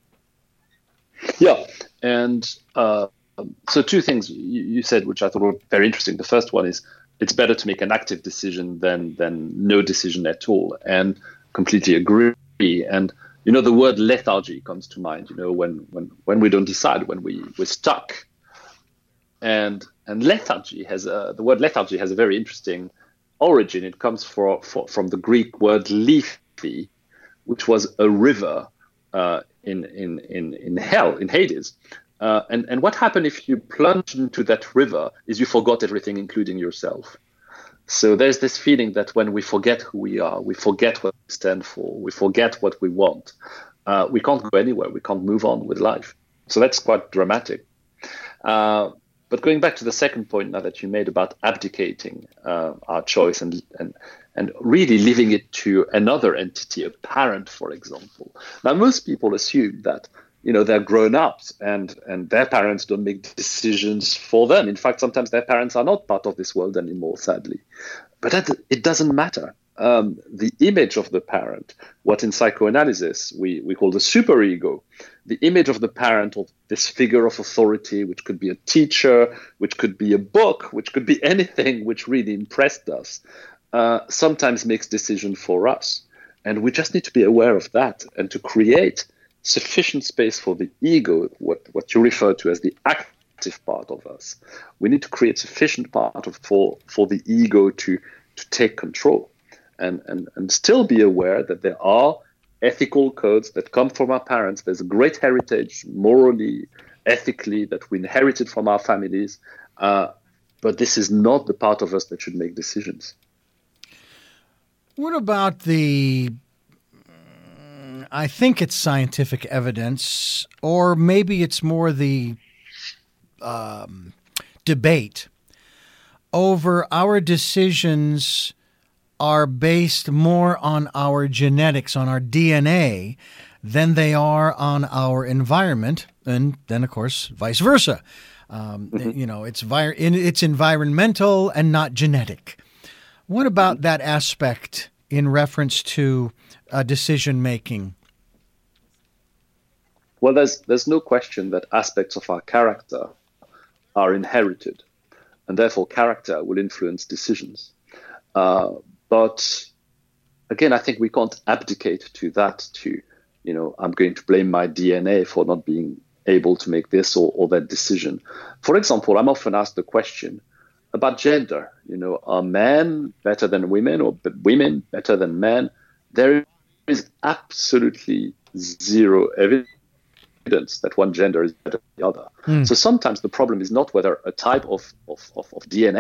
Yeah, and uh, so two things you, you said, which I thought were very interesting. The first one is it's better to make an active decision than than no decision at all, and completely agree. And you know, the word lethargy comes to mind. You know, when when when we don't decide, when we we're stuck, and and lethargy has a the word lethargy has a very interesting origin. It comes for, for, from the Greek word lethe, which was a river uh, in, in, in, in hell, in Hades. Uh, and, and what happened if you plunged into that river is you forgot everything, including yourself. So there's this feeling that when we forget who we are, we forget what we stand for, we forget what we want, uh, we can't go anywhere, we can't move on with life. So that's quite dramatic. Uh, But going back to the second point now that you made about abdicating uh, our choice and, and and really leaving it to another entity, a parent, for example. Now, most people assume that, you know, they're grown ups and, and their parents don't make decisions for them. In fact, sometimes their parents are not part of this world anymore, sadly. But that, it doesn't matter. Um, the image of the parent, what in psychoanalysis we, we call the superego, the image of the parent, of this figure of authority, which could be a teacher, which could be a book, which could be anything which really impressed us, uh, sometimes makes decisions for us. And we just need to be aware of that and to create sufficient space for the ego, what, what you refer to as the active part of us. We need to create sufficient part of for, for the ego to, to take control. And, and, and still be aware that there are ethical codes that come from our parents. There's a great heritage, morally, ethically, that we inherited from our families. Uh, but this is not the part of us that should make decisions. What about the, I think it's scientific evidence, or maybe it's more the um, debate over our decisions are based more on our genetics, on our D N A, than they are on our environment, and then, of course, vice versa. Um, mm-hmm. You know, it's vi- it's environmental and not genetic. What about mm-hmm. that aspect in reference to uh, decision making? Well, there's there's no question that aspects of our character are inherited, and therefore character will influence decisions. Uh, But again, I think we can't abdicate to that, to, you know, I'm going to blame my D N A for not being able to make this or, or that decision. For example, I'm often asked the question about gender. You know, are men better than women or women better than men? There is absolutely zero evidence that one gender is better than the other. Mm. So sometimes the problem is not whether a type of, of, of, of D N A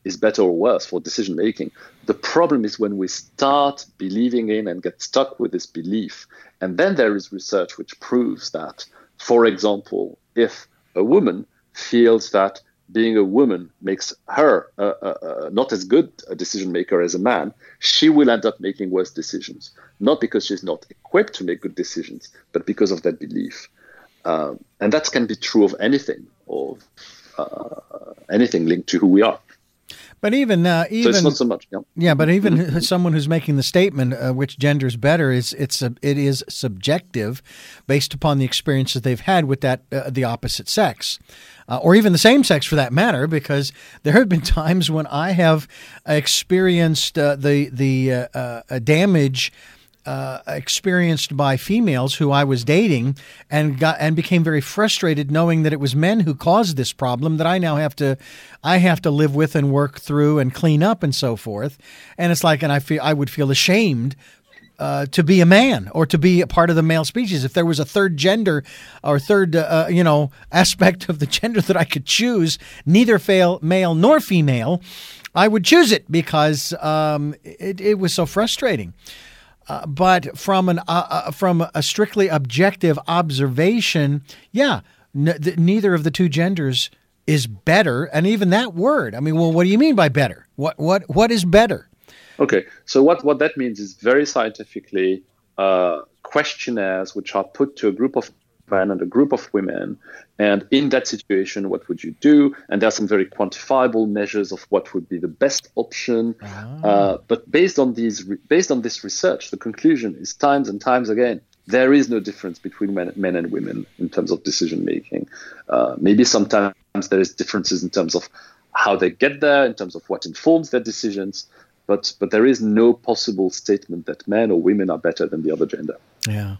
is better or worse for decision making. The problem is when we start believing in and get stuck with this belief. And then there is research which proves that, for example, if a woman feels that being a woman makes her uh, uh, uh, not as good a decision maker as a man, she will end up making worse decisions. Not because she's not equipped to make good decisions, but because of that belief. Um, and that can be true of anything, or uh, anything linked to who we are. But even uh, even so it's not so much. Yeah, yeah but even mm-hmm. someone who's making the statement uh, which gender is better is it's a, it is subjective, based upon the experiences they've had with that uh, the opposite sex, uh, or even the same sex for that matter. Because there have been times when I have experienced uh, the the uh, uh, damage Uh, experienced by females who I was dating, and got and became very frustrated knowing that it was men who caused this problem that I now have to I have to live with and work through and clean up and so forth. And it's like, and I feel I would feel ashamed uh, to be a man or to be a part of the male species. If there was a third gender or third uh, you know aspect of the gender that I could choose, neither fail, male nor female, I would choose it because um, it, it was so frustrating. Uh, but from an uh, uh, from a strictly objective observation, yeah, n- th- neither of the two genders is better. And even that word, I mean, well, what do you mean by better? What what what is better? Okay, so what, what that means is very scientifically uh, questionnaires which are put to a group of men and a group of women, and in that situation, what would you do? And there are some very quantifiable measures of what would be the best option. Ah. Uh, but based on these, based on this research, the conclusion is times and times again, there is no difference between men, men and women in terms of decision making. Uh, maybe sometimes there is differences in terms of how they get there, in terms of what informs their decisions. But but there is no possible statement that men or women are better than the other gender. Yeah.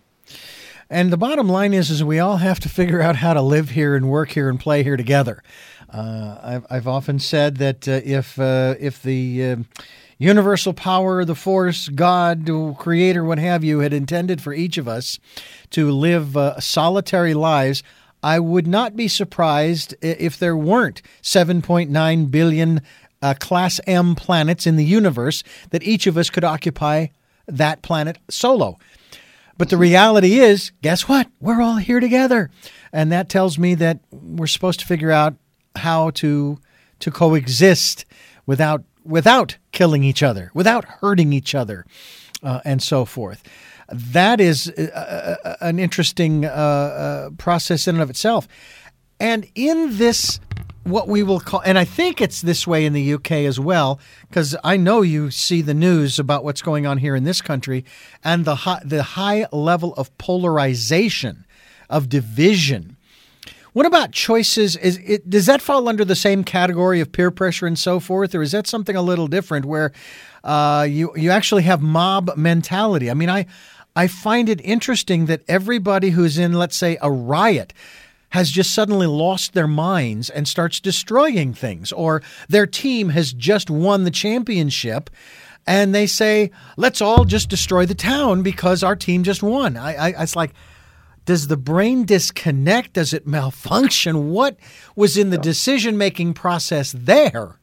And the bottom line is, is we all have to figure out how to live here and work here and play here together. Uh, I've, I've often said that uh, if uh, if the uh, universal power, the force, God, creator, what have you, had intended for each of us to live uh, solitary lives, I would not be surprised if there weren't seven point nine billion uh, Class M planets in the universe, that each of us could occupy that planet solo. But the reality is, guess what? We're all here together. And that tells me that we're supposed to figure out how to to coexist without without killing each other, without hurting each other, uh, and so forth. That is uh, uh, an interesting uh, uh, process in and of itself. And in this, what we will call, and I think it's this way in the U K as well, because I know you see the news about what's going on here in this country, and the high, the high level of polarization, of division. What about choices? Is it, does that fall under the same category of peer pressure and so forth, or is that something a little different where uh, you you actually have mob mentality? I mean, I I find it interesting that everybody who's in, let's say, a riot has just suddenly lost their minds and starts destroying things, or their team has just won the championship and they say, let's all just destroy the town because our team just won. I, I, it's like, does the brain disconnect? Does it malfunction? What was in the decision-making process there?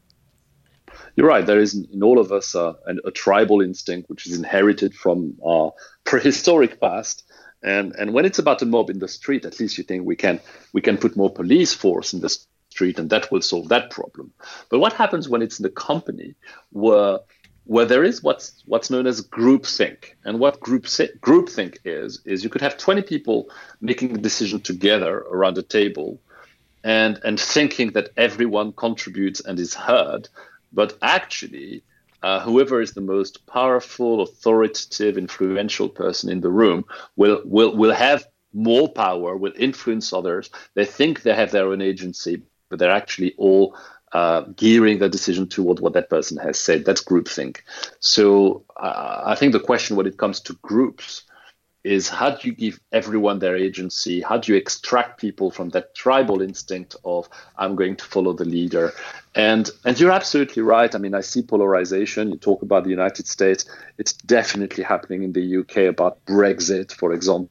You're right. There is in all of us uh, a, a tribal instinct, which is inherited from our prehistoric past. And and when it's about a mob in the street, at least you think we can we can put more police force in the street and that will solve that problem. But what happens when it's in the company where where there is what's what's known as groupthink? And what group groupthink is is you could have twenty people making a decision together around a table, and and thinking that everyone contributes and is heard, but actually, Uh, whoever is the most powerful, authoritative, influential person in the room will, will, will have more power, will influence others. They think they have their own agency, but they're actually all uh, gearing their decision toward what that person has said. That's groupthink. So uh, I think the question when it comes to groups is, how do you give everyone their agency? How do you extract people from that tribal instinct of, I'm going to follow the leader? And and you're absolutely right. I mean, I see polarization. You talk about the United States. It's definitely happening in the U K about Brexit, for example.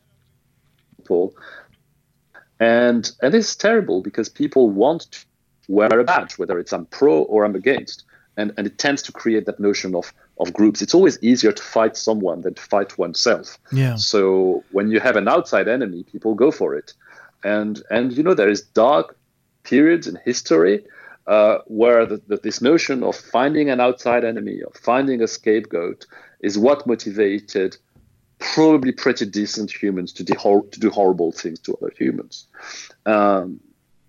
And, and it's terrible because people want to wear a badge, whether it's I'm pro or I'm against. And, and it tends to create that notion of, of groups. It's always easier to fight someone than to fight oneself. Yeah. So when you have an outside enemy, people go for it. And, and you know, there is dark periods in history uh, where the, the, this notion of finding an outside enemy, of finding a scapegoat, is what motivated probably pretty decent humans to do, hor- to do horrible things to other humans. Um,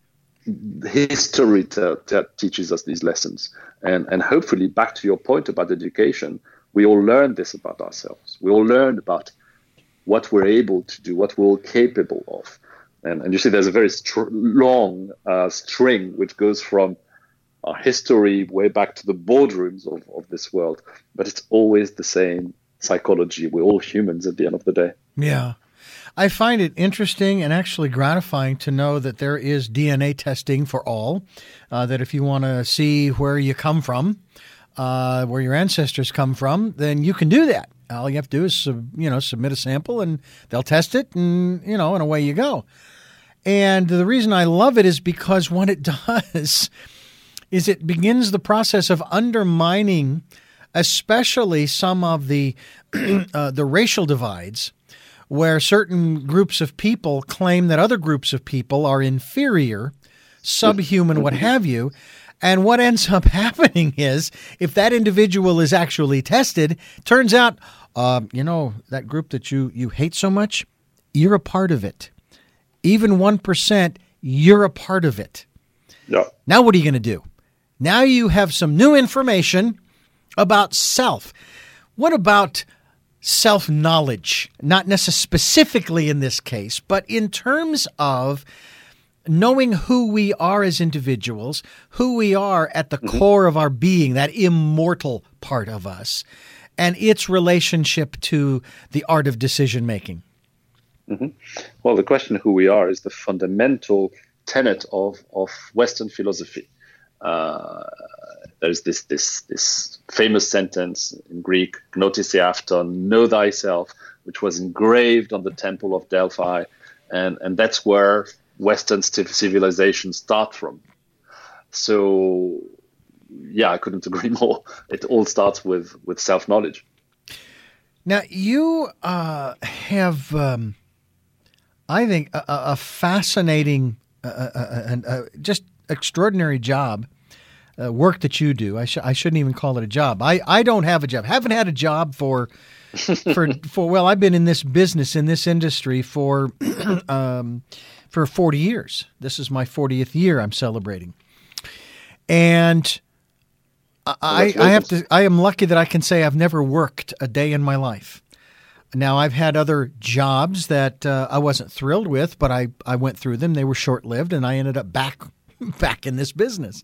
history t- t- teaches us these lessons. And, and hopefully, back to your point about education, we all learn this about ourselves. We all learn about what we're able to do, what we're capable of. And, and you see there's a very str- long uh, string which goes from our history way back to the boardrooms of, of this world. But it's always the same psychology. We're all humans at the end of the day. Yeah. I find it interesting and actually gratifying to know that there is D N A testing for all, uh, that if you want to see where you come from, uh, where your ancestors come from, then you can do that. All you have to do is, you know, submit a sample and they'll test it and, you know, and away you go. And the reason I love it is because what it does is it begins the process of undermining especially some of the uh, the racial divides where certain groups of people claim that other groups of people are inferior, subhuman, what have you. And what ends up happening is if that individual is actually tested, turns out, uh, you know, that group that you, you hate so much, you're a part of it. Even one percent, you're a part of it. Yeah. Now what are you going to do? Now you have some new information about self. What about self-knowledge? Not necessarily specifically in this case, but in terms of knowing who we are as individuals, who we are at the mm-hmm. core of our being, that immortal part of us, and its relationship to the art of decision-making. Mm-hmm. Well, the question of who we are is the fundamental tenet of, of Western philosophy. Uh, there's this this this famous sentence in Greek, "Gnotis eafton," know thyself, which was engraved on the Temple of Delphi, and and that's where Western civilization start from. So, yeah, I couldn't agree more. It all starts with with self-knowledge. Now you uh, have, um, I think, a, a fascinating, uh, uh, uh, uh, just extraordinary job. Uh, work that you do. I, sh- I shouldn't even call it a job. I, I don't have a job. Haven't had a job for for for well. I've been in this business in this industry for um, for forty years. This is my fortieth year. I'm celebrating, and I I have to. I am lucky that I can say I've never worked a day in my life. Now I've had other jobs that uh, I wasn't thrilled with, but I I went through them. They were short lived, and I ended up back back in this business.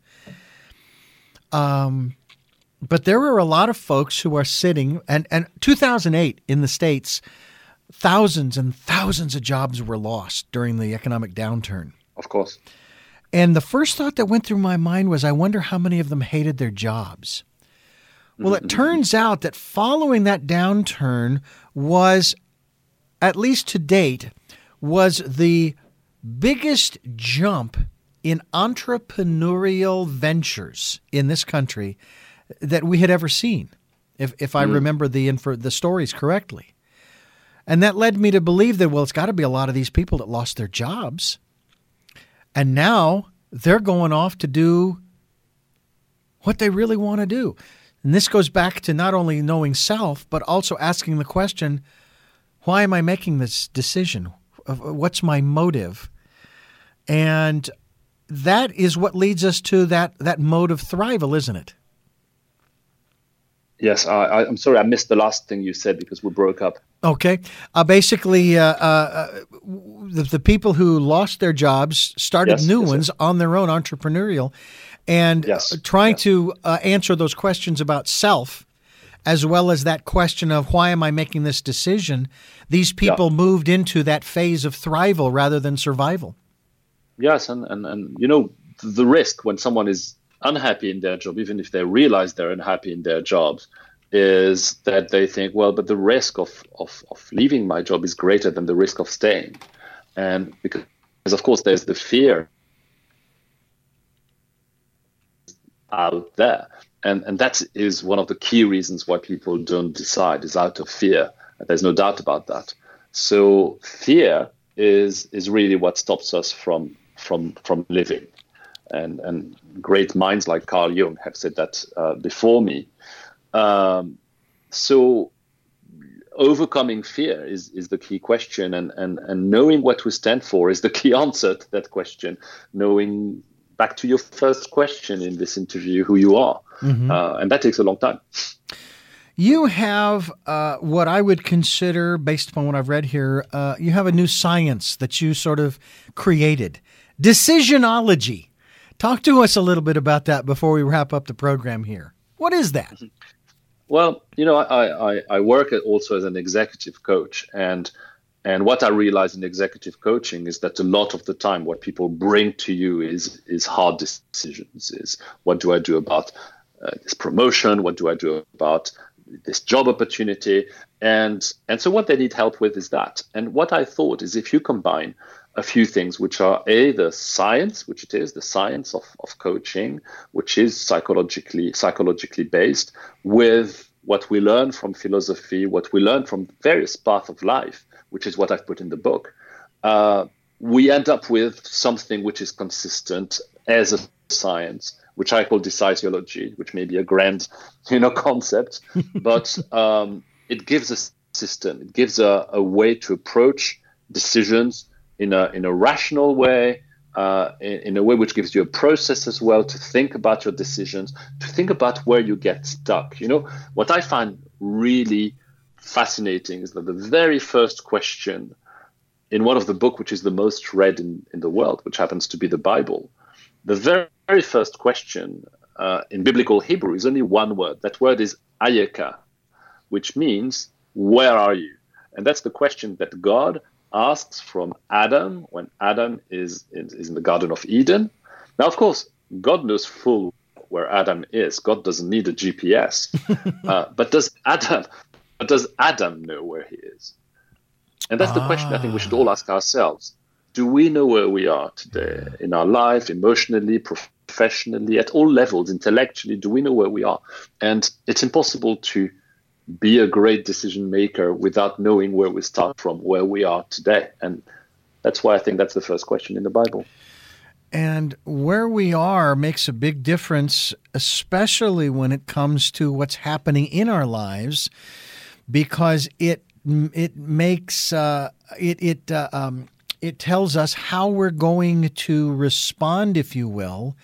Um, but there are a lot of folks who are sitting, and, and two thousand eight in the States, thousands and thousands of jobs were lost during the economic downturn. Of course. And the first thought that went through my mind was, I wonder how many of them hated their jobs. Well, it turns out that following that downturn was, at least to date, was the biggest jump in entrepreneurial ventures in this country that we had ever seen, if if I mm. remember the info, the stories correctly. And that led me to believe that, well, it's got to be a lot of these people that lost their jobs. And now they're going off to do what they really want to do. And this goes back to not only knowing self, but also asking the question, why am I making this decision? What's my motive? And that is what leads us to that, that mode of thrival, isn't it? Yes, I, I'm sorry, I missed the last thing you said because we broke up. Okay. Uh, basically, uh, uh, the, the people who lost their jobs started yes, new yes, ones yes. on their own, entrepreneurial, and yes, trying yes. to uh, answer those questions about self, as well as that question of why am I making this decision. These people yeah. moved into that phase of thrival rather than survival. Yes, and, and, and you know, the risk when someone is unhappy in their job, even if they realize they're unhappy in their jobs, is that they think, well, but the risk of, of, of leaving my job is greater than the risk of staying. And because, of course, there's the fear out there. And, and that is one of the key reasons why people don't decide, is out of fear. There's no doubt about that. So fear is is really what stops us from from from living. And and great minds like Carl Jung have said that uh, before me. Um, so overcoming fear is, is the key question, and, and, and knowing what we stand for is the key answer to that question. Knowing, back to your first question in this interview, who you are. Mm-hmm. Uh, and that takes a long time. You have uh, what I would consider, based upon what I've read here, uh, you have a new science that you sort of created, decisionology. Talk to us a little bit about that before we wrap up the program here. What is that? Mm-hmm. Well, you know, I, I, I work also as an executive coach, and and what I realize in executive coaching is that a lot of the time what people bring to you is is hard decisions. Is what do I do about uh, this promotion? What do I do about this job opportunity? And and so what they need help with is that. And what I thought is, if you combine a few things, which are A, the science, which it is, the science of, of coaching, which is psychologically psychologically based, with what we learn from philosophy, what we learn from various paths of life, which is what I've put in the book, uh, we end up with something which is consistent as a science, which I call decisiology, which may be a grand, you know, concept, but um, it gives a system, it gives a, a way to approach decisions in a in a rational way, uh, in, in a way which gives you a process as well to think about your decisions, to think about where you get stuck. You know, what I find really fascinating is that the very first question in one of the books which is the most read in, in the world, which happens to be the Bible, the very, very first question uh, in biblical Hebrew is only one word. That word is ayeka, which means, where are you? And that's the question that God asks from Adam when Adam is in, is in the Garden of Eden. Now, of course, God knows full where Adam is. God doesn't need a G P S. uh, but does Adam but does Adam know where he is? And that's ah. the question I think we should all ask ourselves. Do we know where we are today in our life, emotionally, professionally, at all levels, intellectually? Do we know where we are? And it's impossible to be a great decision maker without knowing where we start from, where we are today. And that's why I think that's the first question in the Bible. And where we are makes a big difference, especially when it comes to what's happening in our lives, because it it makes uh, it it uh, um, it tells us how we're going to respond, if you will,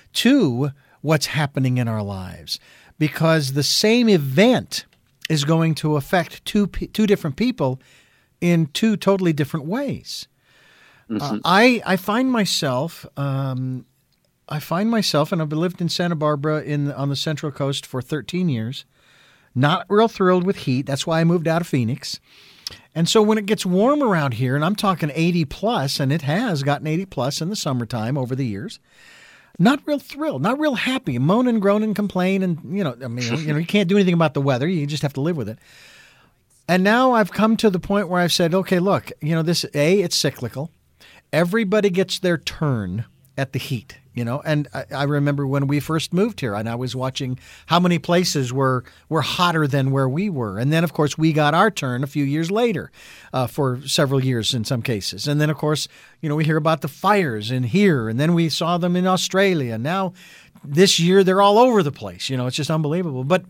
to what's happening in our lives. Because the same event is going to affect two two different people in two totally different ways. Mm-hmm. Uh, I I find myself um, I find myself, and I've lived in Santa Barbara in on the Central Coast for thirteen years. Not real thrilled with heat. That's why I moved out of Phoenix. And so when it gets warm around here, and I'm talking eighty plus, and it has gotten eighty plus in the summertime over the years, not real thrilled, not real happy, moan and groan and complain, and you know, I mean, you know, you can't do anything about the weather. You just have to live with it. And now I've come to the point where I've said, okay, look, you know, this A, it's cyclical. Everybody gets their turn at the heat, you know. And I, I remember when we first moved here, and I was watching how many places were were hotter than where we were. And then, of course, we got our turn a few years later, uh, for several years in some cases. And then, of course, you know, we hear about the fires in here, and then we saw them in Australia. Now, this year, they're all over the place. You know, it's just unbelievable. But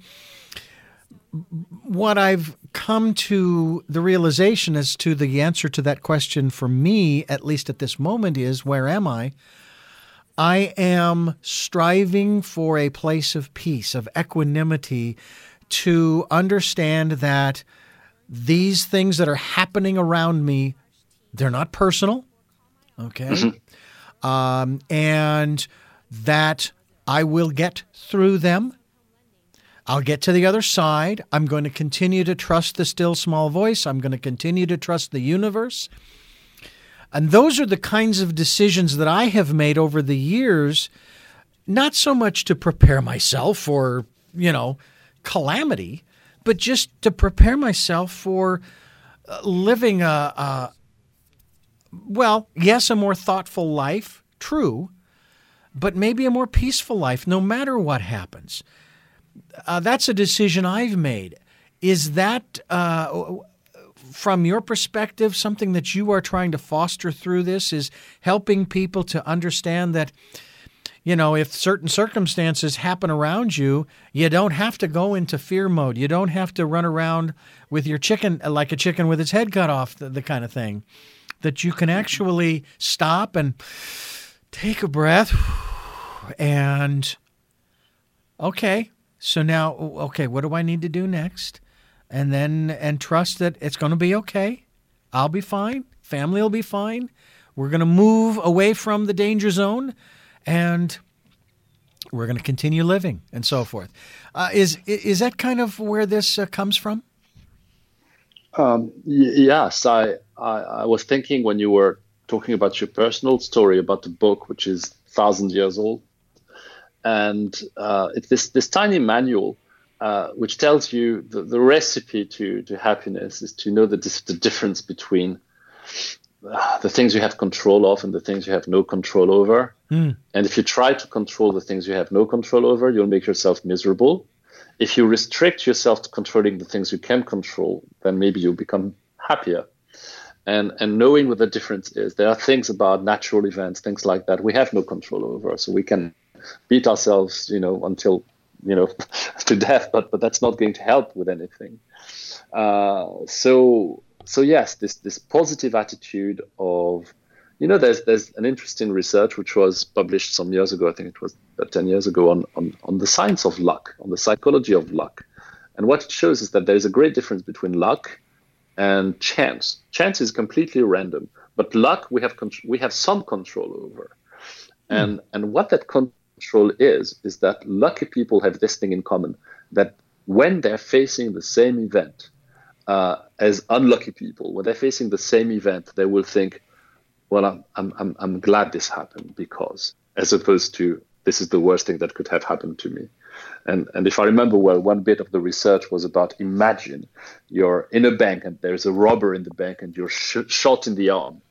what I've come to the realization as to the answer to that question for me, at least at this moment, is where am I? I am striving for a place of peace, of equanimity, to understand that these things that are happening around me, they're not personal, okay? Mm-hmm. Um, and that I will get through them. I'll get to the other side. I'm going to continue to trust the still small voice. I'm going to continue to trust the universe. And those are the kinds of decisions that I have made over the years, not so much to prepare myself for, you know, calamity, but just to prepare myself for living a, a well, yes, a more thoughtful life, true, but maybe a more peaceful life no matter what happens. Uh, that's a decision I've made. Is that, uh, from your perspective, something that you are trying to foster through this, is helping people to understand that, you know, if certain circumstances happen around you, you don't have to go into fear mode. You don't have to run around with your chicken like a chicken with its head cut off, the, the kind of thing. That you can actually stop and take a breath and, okay, so now, okay, what do I need to do next? And then, and trust that it's going to be okay. I'll be fine. Family will be fine. We're going to move away from the danger zone, and we're going to continue living, and so forth. Uh, is is that kind of where this uh, comes from? Um, y- yes, I, I I was thinking when you were talking about your personal story about the book, which is thousand years old, and uh, it's this this tiny manual uh, which tells you the, the recipe to to happiness is to know the the difference between uh, the things you have control of and the things you have no control over. Mm. And if you try to control the things you have no control over, you'll make yourself miserable. If you restrict yourself to controlling the things you can control, then maybe you'll become happier. And and knowing what the difference is, there are things about natural events, things like that, we have no control over. So we can beat ourselves, you know, until, you know, to death, but but that's not going to help with anything. Uh, so so yes, this this positive attitude of, you know, there's there's an interesting research which was published some years ago, I think it was about ten years ago, on, on, on the science of luck, on the psychology of luck. And what it shows is that there's a great difference between luck and chance. Chance is completely random, but luck we have con- we have some control over. And mm. and what that control is, is that lucky people have this thing in common, that when they're facing the same event uh, as unlucky people, when they're facing the same event, they will think, well, I'm, I'm, I'm, I'm glad this happened because, as opposed to, this is the worst thing that could have happened to me. And and if I remember well, one bit of the research was about, imagine you're in a bank and there's a robber in the bank and you're sh- shot in the arm.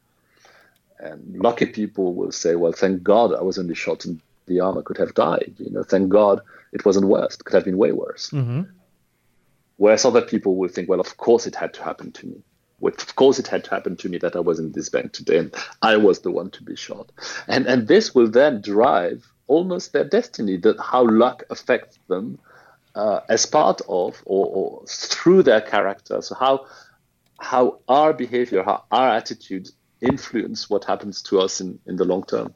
And lucky people will say, well, thank God I was only shot in the arm. I could have died. You know, thank God it wasn't worse. It could have been way worse. Mm-hmm. Whereas other people will think, well, of course it had to happen to me. Of course, it had to happen to me that I was in this bank today and I was the one to be shot. And and this will then drive almost their destiny, that how luck affects them uh, as part of or, or through their character. So how how our behavior, how our attitudes influence what happens to us in, in the long term.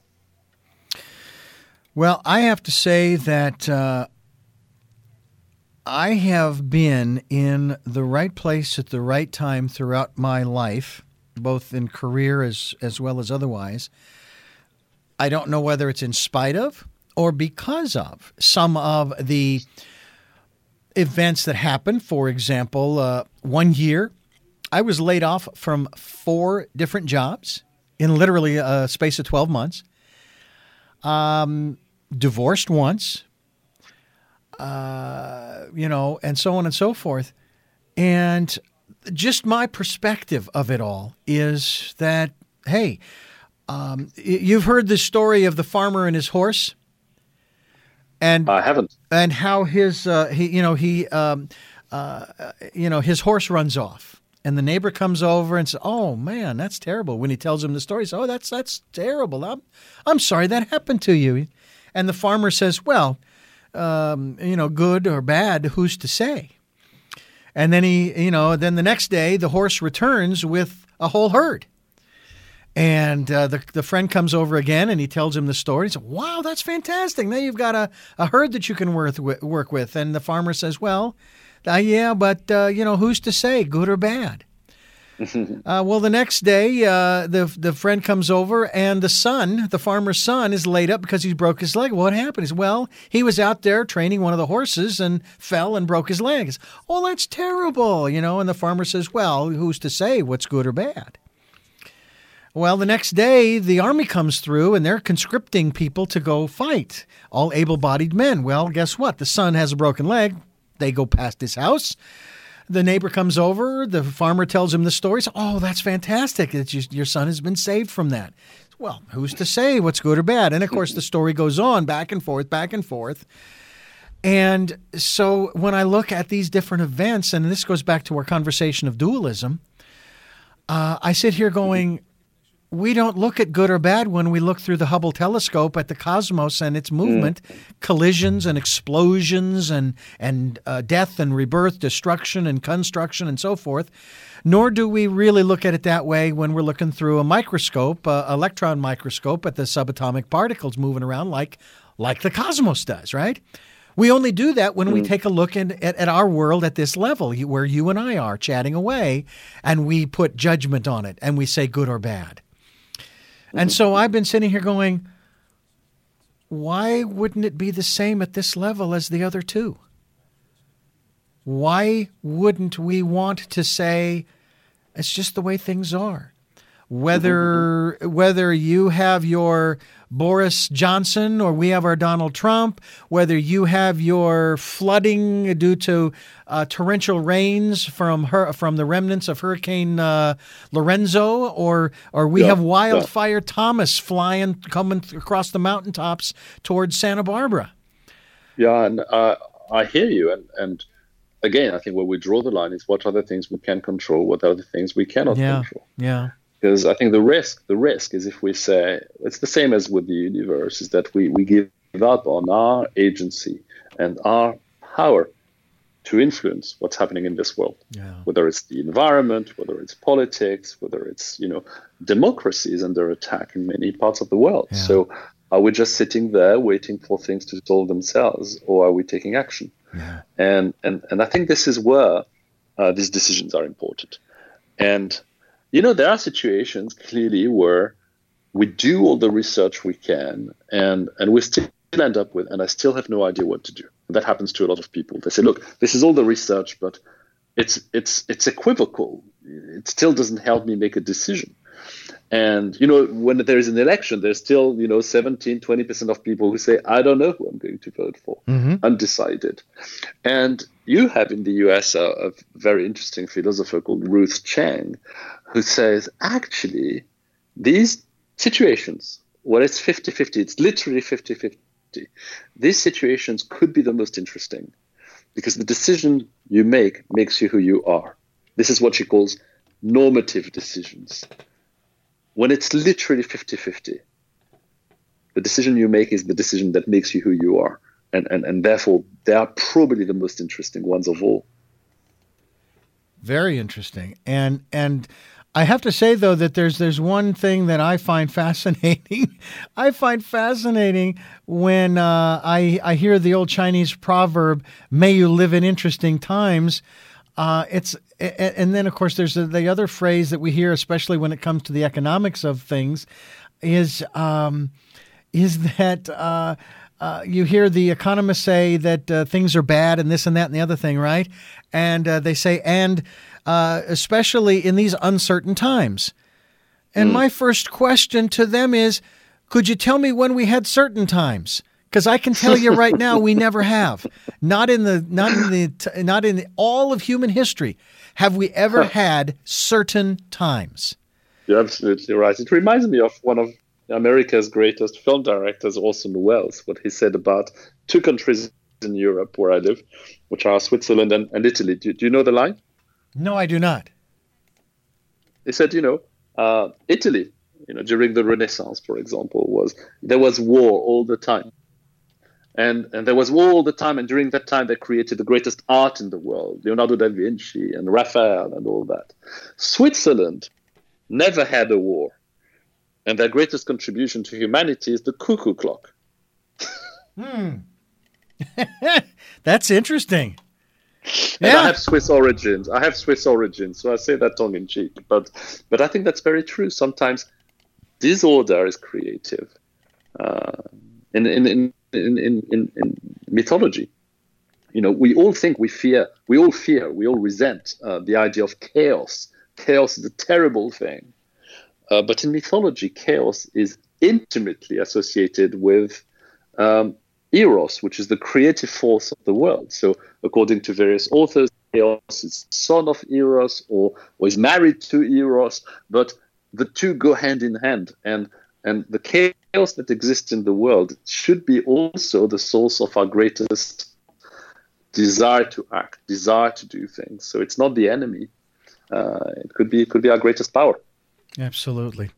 Well, I have to say that uh, I have been in the right place at the right time throughout my life, both in career as as well as otherwise. I don't know whether it's in spite of or because of some of the events that happened. For example, uh, one year I was laid off from four different jobs in literally a space of twelve months. Um, divorced once. Uh, you know, and so on and so forth. And just my perspective of it all is that, hey, um, you've heard the story of the farmer and his horse, and I haven't, and how his, uh, he, you know, he, um, uh, you know, his horse runs off, and the neighbor comes over and says, "Oh man, that's terrible." When he tells him the story, he says, "Oh, that's that's terrible. I'm, I'm sorry that happened to you." And the farmer says, "Well, Um, you know, good or bad, who's to say?" And then he, you know, then the next day the horse returns with a whole herd. And uh, the the friend comes over again and he tells him the story. He says, "Wow, that's fantastic. Now you've got a, a herd that you can work with, work with." And the farmer says, "Well, uh, yeah, but, uh, you know, who's to say, good or bad?" uh, well, the next day, uh, the the friend comes over, and the son, the farmer's son, is laid up because he broke his leg. What happened? He said, well, he was out there training one of the horses and fell and broke his legs. Oh, that's terrible, you know. And the farmer says, well, who's to say what's good or bad? Well, the next day, the army comes through, and they're conscripting people to go fight, all able-bodied men. Well, guess what? The son has a broken leg. They go past his house. The neighbor comes over. The farmer tells him the story. Says, oh, that's fantastic. It's just, your son has been saved from that. well, who's to say what's good or bad? And of course, the story goes on back and forth, back and forth. And so when I look at these different events, and this goes back to our conversation of dualism, uh, I sit here going, we don't look at good or bad when we look through the Hubble telescope at the cosmos and its movement, mm. collisions and explosions and and uh, death and rebirth, destruction and construction and so forth. Nor do we really look at it that way when we're looking through a microscope, uh, electron microscope, at the subatomic particles moving around like like the cosmos does, right? We only do that when mm. we take a look in, at, at our world at this level, where you and I are chatting away, and we put judgment on it and we say good or bad. And so I've been sitting here going, why wouldn't it be the same at this level as the other two? Why wouldn't we want to say it's just the way things are? Whether whether you have your Boris Johnson or we have our Donald Trump, whether you have your flooding due to uh, torrential rains from her from the remnants of Hurricane uh, Lorenzo, or or we yeah, have Wildfire yeah. Thomas flying coming across the mountaintops towards Santa Barbara. Yeah, and uh, I hear you, and and again, I think where we draw the line is what are the things we can control, what are the things we cannot yeah, control. Yeah. Because I think the risk, the risk is if we say, it's the same as with the universe, is that we, we give up on our agency and our power to influence what's happening in this world. Yeah. Whether it's the environment, whether it's politics, whether it's, you know, democracy is under attack in many parts of the world. Yeah. So are we just sitting there waiting for things to solve themselves, or are we taking action? Yeah. And, and, and I think this is where uh, these decisions are important. And you know, there are situations clearly where we do all the research we can, and, and we still end up with, and I still have no idea what to do. That happens to a lot of people. They say, look, this is all the research, but it's it's it's equivocal. It still doesn't help me make a decision. And, you know, when there is an election, there's still, you know, seventeen, twenty percent of people who say, I don't know who I'm going to vote for, mm-hmm. undecided. And you have in the U S a, a very interesting philosopher called Ruth Chang, who says, actually, these situations, well, it's fifty-fifty, it's literally fifty-fifty. These situations could be the most interesting because the decision you make makes you who you are. This is what she calls normative decisions. When it's literally fifty-fifty, the decision you make is the decision that makes you who you are. And, and, and therefore, they are probably the most interesting ones of all. Very interesting. And and I have to say, though, that there's there's one thing that I find fascinating. I find fascinating when uh, I, I hear the old Chinese proverb, may you live in interesting times. Uh, it's and then, of course, there's the other phrase that we hear, especially when it comes to the economics of things, is um, is that uh, uh, you hear the economists say that uh, things are bad and this and that and the other thing, right? And uh, they say, and uh, especially in these uncertain times. And mm. my first question to them is, could you tell me when we had certain times? Because I can tell you right now, we never have. Not in the, not in the, not in the, all of human history have we ever had certain times. You're absolutely right. It reminds me of one of America's greatest film directors, Orson Welles, what he said about two countries in Europe where I live, which are Switzerland and, and Italy. Do, do you know the line? No, I do not. He said, you know, uh, Italy, you know, during the Renaissance, for example, was there was war all the time. And, and there was war all the time, and during that time they created the greatest art in the world, Leonardo da Vinci and Raphael and all that. Switzerland never had a war, and their greatest contribution to humanity is the cuckoo clock. Hmm. That's interesting. And yeah. I have Swiss origins. I have Swiss origins, so I say that tongue in cheek. But but I think that's very true. Sometimes disorder is creative. Uh, in, in, in, in, in, in, in mythology, you know, we all think we fear, we all fear, we all resent uh, the idea of chaos. Chaos is a terrible thing. Uh, but in mythology, chaos is intimately associated with um, Eros, which is the creative force of the world. So according to various authors, Chaos is son of Eros or, or is married to Eros, but the two go hand in hand. And And the chaos that exists in the world should be also the source of our greatest desire to act, desire to do things. So it's not the enemy. Uh, it could be it could be our greatest power. Absolutely.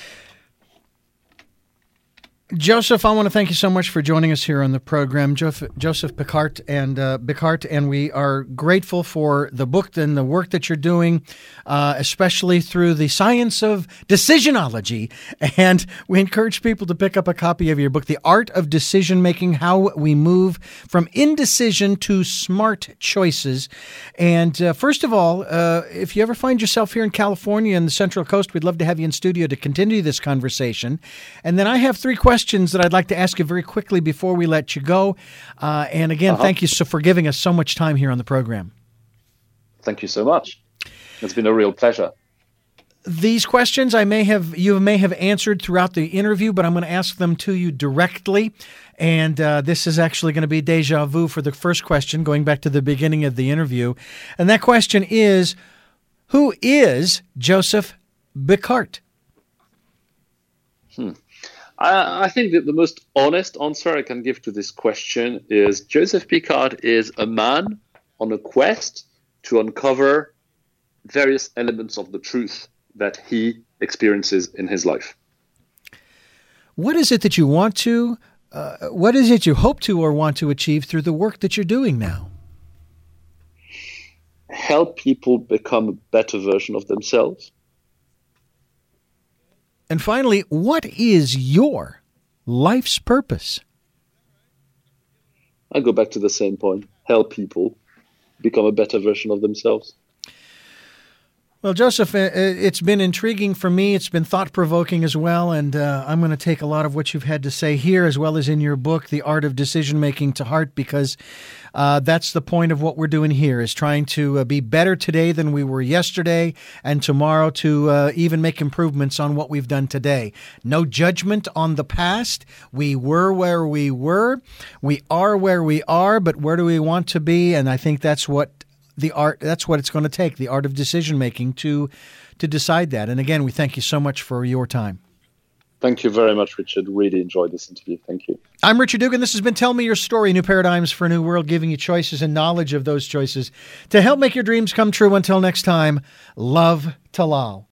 Joseph, I want to thank you so much for joining us here on the program, Joseph, Joseph Piccart, and uh, Piccart, and we are grateful for the book and the work that you're doing, uh, especially through the science of decisionology. And we encourage people to pick up a copy of your book, The Art of Decision Making: How We Move from Indecision to Smart Choices. And uh, first of all, uh, if you ever find yourself here in California and the Central Coast, we'd love to have you in studio to continue this conversation. And then I have three questions that I'd like to ask you very quickly before we let you go. Uh, and again, uh-huh. thank you so for giving us so much time here on the program. Thank you so much. It's been a real pleasure. These questions I may have you may have answered throughout the interview, but I'm going to ask them to you directly. And uh, this is actually going to be deja vu for the first question, going back to the beginning of the interview. And that question is, who is Joseph Piccart? Hmm. I think that the most honest answer I can give to this question is Joseph Piccart is a man on a quest to uncover various elements of the truth that he experiences in his life. What is it that you want to, uh, what is it you hope to or want to achieve through the work that you're doing now? Help people become a better version of themselves. And finally, what is your life's purpose? I go back to the same point. Help people become a better version of themselves. Well, Joseph, it's been intriguing for me. It's been thought-provoking as well, and uh, I'm going to take a lot of what you've had to say here, as well as in your book, The Art of Decision Making, to heart, because uh, that's the point of what we're doing here, is trying to uh, be better today than we were yesterday, and tomorrow to uh, even make improvements on what we've done today. No judgment on the past. We were where we were. We are where we are, but where do we want to be? And I think that's what The art, that's what it's going to take, the art of decision making to to decide that. And again, we thank you so much for your time. Thank you very much, Richard. Really enjoyed this interview. Thank you. I'm Richard Dugan. This has been Tell Me Your Story, New Paradigms for a New World, giving you choices and knowledge of those choices to help make your dreams come true. Until next time, love, Talal.